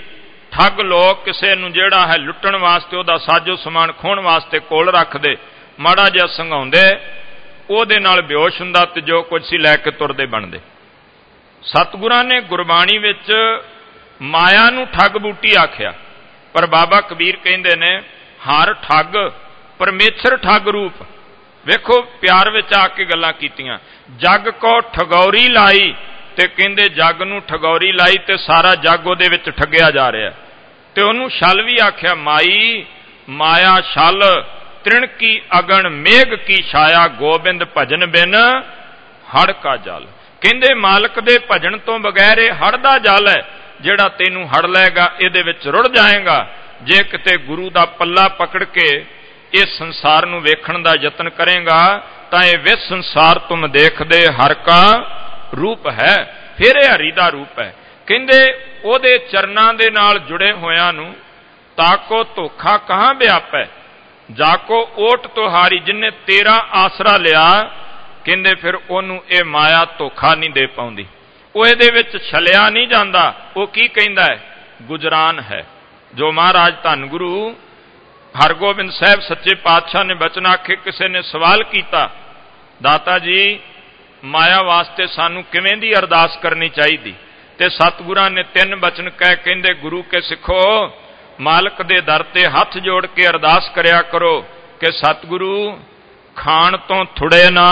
ठग लोग किसी नूं जिहड़ा है लुट्टण वास्ते उहदा साजो समान खोण वास्ते कोल रखदे, माड़ा जिहा संघाउंदे, उहदे नाल बेहोश हुंदा ते जो कुछ सी लैके तुरदे बनदे। सतगुरां ने गुरबाणी विच माया नूं ठग बूटी आखिया, पर बाबा कबीर कहंदे ने हर ठग परमेश्वर ठग रूप। वेखो प्यार विच आके गल्लां कीतियां, जग को ठगौरी लाई ते कहंदे जग नूं ठगौरी लाई ते सारा जग उहदे विच ठगिया जा रहा। ते उहनूं छल भी आख्या, माई माया छल तृण की अगन मेघ की छाया, गोबिंद भजन बिन हड़ का जल। कहंदे मालक दे भजन तो बगैर यह हड़ दा जल है, जिहड़ा तैनूं हड़ लएगा इहदे विच रुड़ जाएगा। जे किते गुरु दा पल्ला पकड़ के इस संसार नूं वेखण दा यतन करेगा तां इह विस संसार तुम देखदे हर का रूप है, फिर यह हरि दा रूप है। कहंदे ओहदे चरनां दे नाल जुड़े होयां नूं ताको धोखा कहां व्यापै, जाको ओट तुहारी, जिन्हें तेरा आसरा लिया, कहंदे फिर ओनू ये माया धोखा नहीं दे पाउंदी, वो इहदे विच छलिया नहीं जांदा। वो की कहंदा है? गुजरान है। जो महाराज धन गुरु हरगोबिंद साहब सच्चे पातशाह ने बचन आखे, किसी ने सवाल किया, दाता जी माया वास्ते सानू किवें दी अरदास करनी चाहिए? ते सतगुरां ने तीन बचन कह कहंदे, गुरु के सिखो मालक दे दर ते हथ जोड़ के अरदास करया करो कि सतगुरु खाण तो थुड़े ना,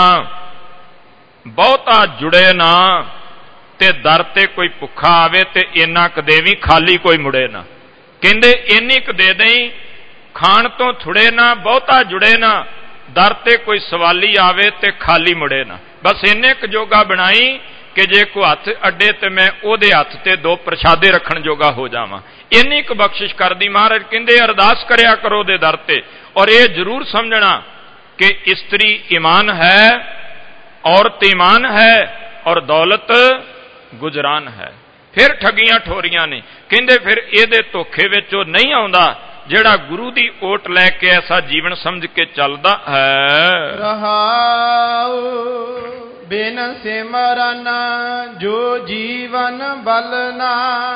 बहुता जुड़े ना, ते दर ते कोई भुखा आवे ते इन्ना क देवी, खाली कोई मुड़े ना। कहंदे इन्नी क दे दई, खाण तो थुड़े ना, बहुता जुड़े ना, दर ते कोई सवाली आवे ते खाली मुड़े ना। बस इन्ने क जोगा बनाई कि जे कोई हथ अड्डे ते मैं ओहदे हथ ते दो प्रशादे रखण जोगा हो जावां। इन्नी क बख्शिश कर दी। महाराज कहंदे अरदास करया करो दे दर ते, और ये जरूर समझना कि स्त्री ईमान है, औरत ईमान है, और दौलत गुजरान है। फिर ठगियां ठोरियां ने। कहंदे फिर इहदे धोखे विच ओ नहीं आउंदा जिहड़ा गुरु दी ओट लैके ऐसा जीवन समझ के चलदा है। रहाऊ बिन सिमरन जो जीवन बलना,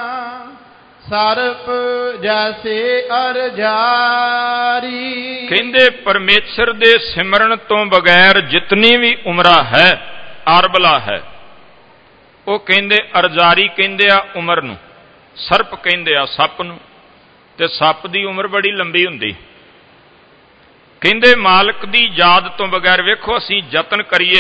सर्प जैसे अरजारी। कहंदे परमेश्वर दे सिमरन तो बगैर जितनी भी उमरा है आरबला है। वो कहंदे अरजारी कहंदे आ उमर नूं, सर्प कहंदे आ सप नूं, ते सप दी उमर बड़ी लंबी हुंदी। कहंदे मालक दी याद तो बगैर, वेखो असीं यतन करिए,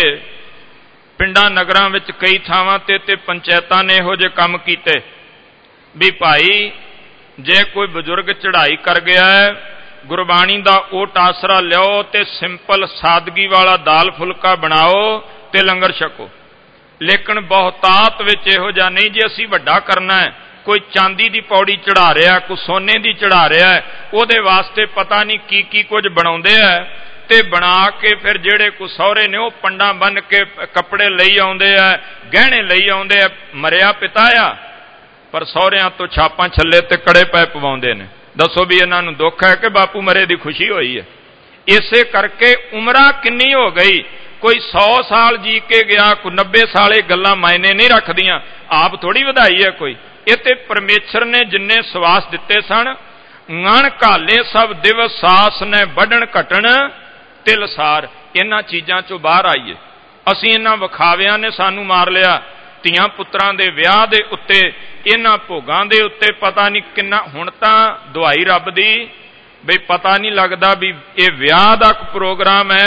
पिंडां नगरां विच कई थावां ते ते पंचायतां ने इहो जे काम कीते भी भाई जे कोई बजुर्ग चढ़ाई कर गया है, गुरबाणी दा ओट आसरा लिओ ते सिंपल सादगी वाला दाल फुलका बनाओ ते लंगर छको। लेकिन बहुतात विच इहो जिहा नहीं, जे असीं वड्डा करना है, कोई चांदी दी पौड़ी चढ़ा रहा, कोई सोने दी चढ़ा रहा है, उहदे वास्ते पता नहीं की की कुछ बनाउंदे है, ते बना के फिर जेड़े को सौरे ने वो पंडा बन के कपड़े लई आउंदे है, गहने लई आउंदे है। मरिया पिता आ पर सौरियां तो छापां छल्ले ते कड़े पै पवाउंदे ने। दसो भी इन्हां नूं दुख है कि बापू मरे दी खुशी होई है? इसे करके उमरा किन्नी हो गई, कोई सौ साल जी के गया, कोई नब्बे साल, गल्लां मायने नहीं रखदियां, आप थोड़ी वधाई है कोई। ये ते परमेश्वर ने जिन्ने सवास दिते सन, ngण घाले सब दिवस सास ने बढ़न घटन तिलसार। इन्हां चीज़ां चों बाहर आईए। असीं इन्हां विखावियां ने सानू मार लिया। ਧੀਆਂ पुत्रां दे विआह दे उत्ते, इन्हां भोगां दे उत्ते पता नहीं किन्ना, हुण तां दुआई रब दी बई पता नहीं लगदा भी ये विआह दा प्रोग्राम है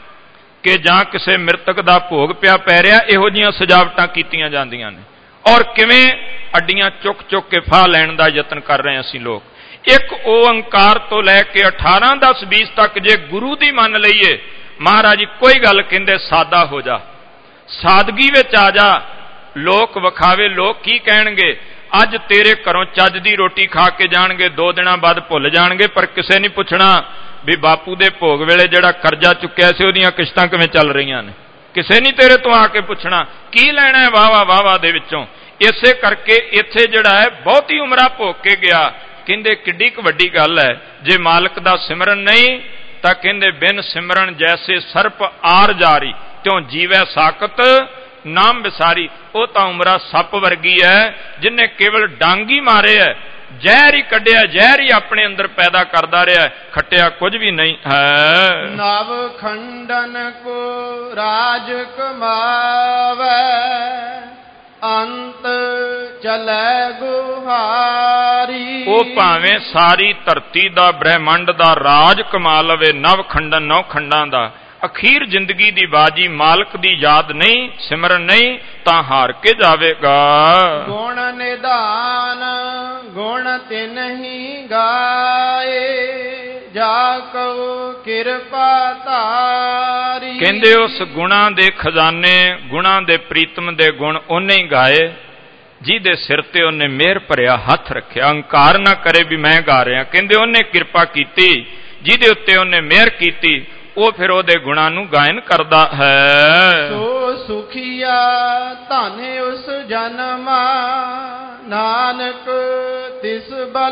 कि जां किसे मृतक दा भोग पिया पै रिहा। इहो जिहियां सजावटां कीतीआं जांदियां ने, और किवें अड्डियां चुक चुक के फाह लैण दा यतन कर रहे असीं लोग। एक ओंकार तो लैके अठारह दस बीस तक जे गुरु दी मन लईए, महाराज कोई गल कहंदे सादा हो जा, सादगी विच आ जा। लोक विखावे, लोग की कहणगे? अज तेरे घरों चज दी रोटी खा के जाणगे, दो दिनां बाद भुल जाणगे, पर किसे नहीं पुछना भी बापू दे भोग वेले जिहड़ा करजा चुक्या सी ओहदियां किश्तां किवें चल रहीआं ने। किसे नहीं तेरे तो आके पुछना की लैणा है वाह वाह वाह वाह दे विचों। इसे करके इत्थे जिहड़ा है बहुती उमरा भोग के गया। कहंदे किड्डी क वड्डी गल है, जे मालक दा सिमरन नहीं तां कहंदे बिन सिमरन जैसे सर्प आर जारी, त्यों जीवै साकत नाम विसारी। वो तो उमरा सप वर्गी है, जिन्हें केवल डांगी मारे है, ਜ਼ਹਿਰ ਹੀ ਕੱਢਿਆ, ਜ਼ਹਿਰ ਹੀ ਆਪਣੇ ਅੰਦਰ ਪੈਦਾ ਕਰਦਾ ਰਿਹਾ, ਖੱਟਿਆ ਕੁਝ ਵੀ ਨਹੀਂ ਹੈ। ਨਵ ਖੰਡਨ ਕੋ ਰਾਜ ਕਮਾਵੈ, ਅੰਤ ਚਲੈ ਗੁਹਾਰੀ। ਉਹ ਭਾਵੇਂ ਸਾਰੀ ਧਰਤੀ ਦਾ, ਬ੍ਰਹਿਮੰਡ ਦਾ ਰਾਜ ਕਮਾ ਲਵੇ, ਨਵ ਖੰਡਨ, ਨੌ ਖੰਡਾਂ ਦਾ, ਅਖੀਰ ਜ਼ਿੰਦਗੀ ਦੀ ਬਾਜੀ ਮਾਲਕ ਦੀ ਯਾਦ ਨਹੀਂ, ਸਿਮਰਨ ਨਹੀਂ, ਤਾਂ ਹਾਰ ਕੇ ਜਾਵੇਗਾ। ਗੁਣ ਨਿਧਾਨ ਗੁਣ ਤਿਨਹੀ ਗਾਏ, ਜਾ ਕਉ ਕਿਰਪਾ ਧਾਰੀ। ਕਹਿੰਦੇ ਉਸ ਗੁਣਾਂ ਦੇ ਖਜ਼ਾਨੇ, ਗੁਣਾਂ ਦੇ ਪ੍ਰੀਤਮ ਦੇ ਗੁਣ ਉਹਨੇ ਹੀ ਗਾਏ ਜਿਹਦੇ ਸਿਰ ਤੇ ਉਹਨੇ ਮਿਹਰ ਭਰਿਆ ਹੱਥ ਰੱਖਿਆ, ਹੰਕਾਰ ਨਾ ਕਰੇ ਵੀ ਮੈਂ ਗਾ ਰਿਹਾ। ਕਹਿੰਦੇ ਉਹਨੇ ਕਿਰਪਾ ਕੀਤੀ, ਜਿਹਦੇ ਉੱਤੇ ਉਹਨੇ ਮਿਹਰ ਕੀਤੀ, ਉਹ ਫਿਰ ਉਹਦੇ ਗੁਣਾਂ ਨੂੰ ਗਾਇਨ ਕਰਦਾ ਹੈ। ਸੋ ਸੁਖੀਆ ਧਨ ਉਸ ਜਨਮਾ, ਨਾਨਕ ਤਿਸ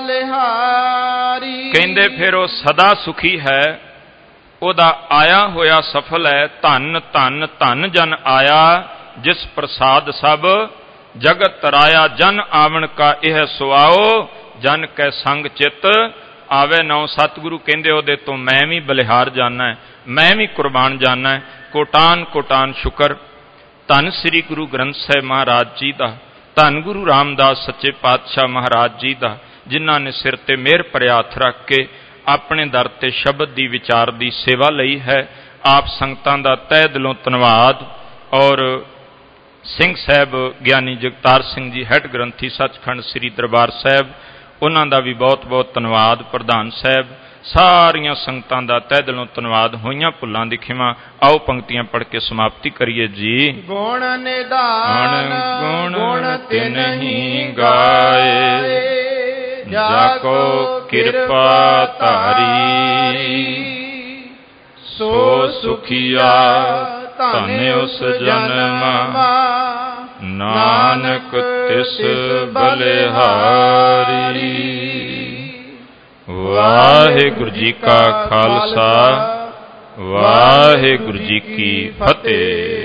ਬਲਿਹਾਰੀ। ਕਹਿੰਦੇ ਫਿਰ ਉਹ ਸਦਾ ਸੁਖੀ ਹੈ, ਉਹਦਾ ਆਇਆ ਹੋਇਆ ਸਫਲ ਹੈ। ਧਨ ਧਨ ਧਨ ਜਨ ਆਇਆ, ਜਿਸ ਪ੍ਰਸਾਦ ਸਭ ਜਗਤ ਤਰਾਇਆ। ਜਨ ਆਵਣ ਕਾ ਇਹ ਸੁਆਓ, ਜਨ ਕੈ ਸੰਗ ਚਿਤ ਆਵੇ ਨਾਉ। ਸਤਿਗੁਰੂ ਕਹਿੰਦੇ ਉਹਦੇ ਤੋਂ ਮੈਂ ਵੀ ਬਲਿਹਾਰ ਜਾਣਾ, ਮੈਂ ਵੀ ਕੁਰਬਾਨ ਜਾਣਾ। ਕੋਟਾਨ ਕੋਟਾਨ ਸ਼ੁਕਰ ਧੰਨ ਸ੍ਰੀ ਗੁਰੂ ਗ੍ਰੰਥ ਸਾਹਿਬ ਮਹਾਰਾਜ ਜੀ ਦਾ, ਧੰਨ ਗੁਰੂ ਰਾਮਦਾਸ ਸੱਚੇ ਪਾਤਸ਼ਾਹ ਮਹਾਰਾਜ ਜੀ ਦਾ, ਜਿਨ੍ਹਾਂ ਨੇ ਸਿਰ ਤੇ ਮਿਹਰ ਭਰਿਆ ਹੱਥ ਰੱਖ ਕੇ ਆਪਣੇ ਦਰ ਤੇ ਸ਼ਬਦ ਦੀ ਵਿਚਾਰ ਦੀ ਸੇਵਾ ਲਈ ਹੈ। ਆਪ ਸੰਗਤਾਂ ਦਾ ਤਹਿ ਦਿਲੋਂ ਧੰਨਵਾਦ। ਔਰ ਸਿੰਘ ਸਾਹਿਬ ਗਿਆਨੀ ਜਗਤਾਰ ਸਿੰਘ ਜੀ, ਹੈੱਡ ਗ੍ਰੰਥੀ ਸੱਚਖੰਡ ਸ੍ਰੀ ਦਰਬਾਰ ਸਾਹਿਬ, ਉਹਨਾਂ ਦਾ ਵੀ ਬਹੁਤ ਬਹੁਤ ਧੰਨਵਾਦ। ਪ੍ਰਧਾਨ ਸਾਹਿਬ, ਸਾਰੀਆਂ ਸੰਗਤਾਂ ਦਾ ਤਹਿ ਦਿਲੋਂ ਧੰਨਵਾਦ। ਹੋਈਆਂ ਭੁੱਲਾਂ ਦੀ ਖਿਮਾ। ਆਓ ਪੰਕਤੀਆਂ ਪੜ੍ਹ ਕੇ ਸਮਾਪਤੀ ਕਰੀਏ ਜੀ। ਗੁਣ ਨਿਧਾਨ ਗੁਣ ਤਿਨਹੀ ਗਾਏ, ਜਾ ਕੋ ਕਿਰਪਾ ਧਾਰੀ। ਸੋ ਸੁਖੀਆ ਧਨ ਉਸ ਜਨਮਾ, ਨਾਨਕ ਤਿਸ ਬਲਿਹਾਰੀ। ਵਾਹਿਗੁਰੂ ਜੀ ਕਾ ਖਾਲਸਾ, ਵਾਹਿਗੁਰੂ ਜੀ ਕੀ ਫਤਿਹ।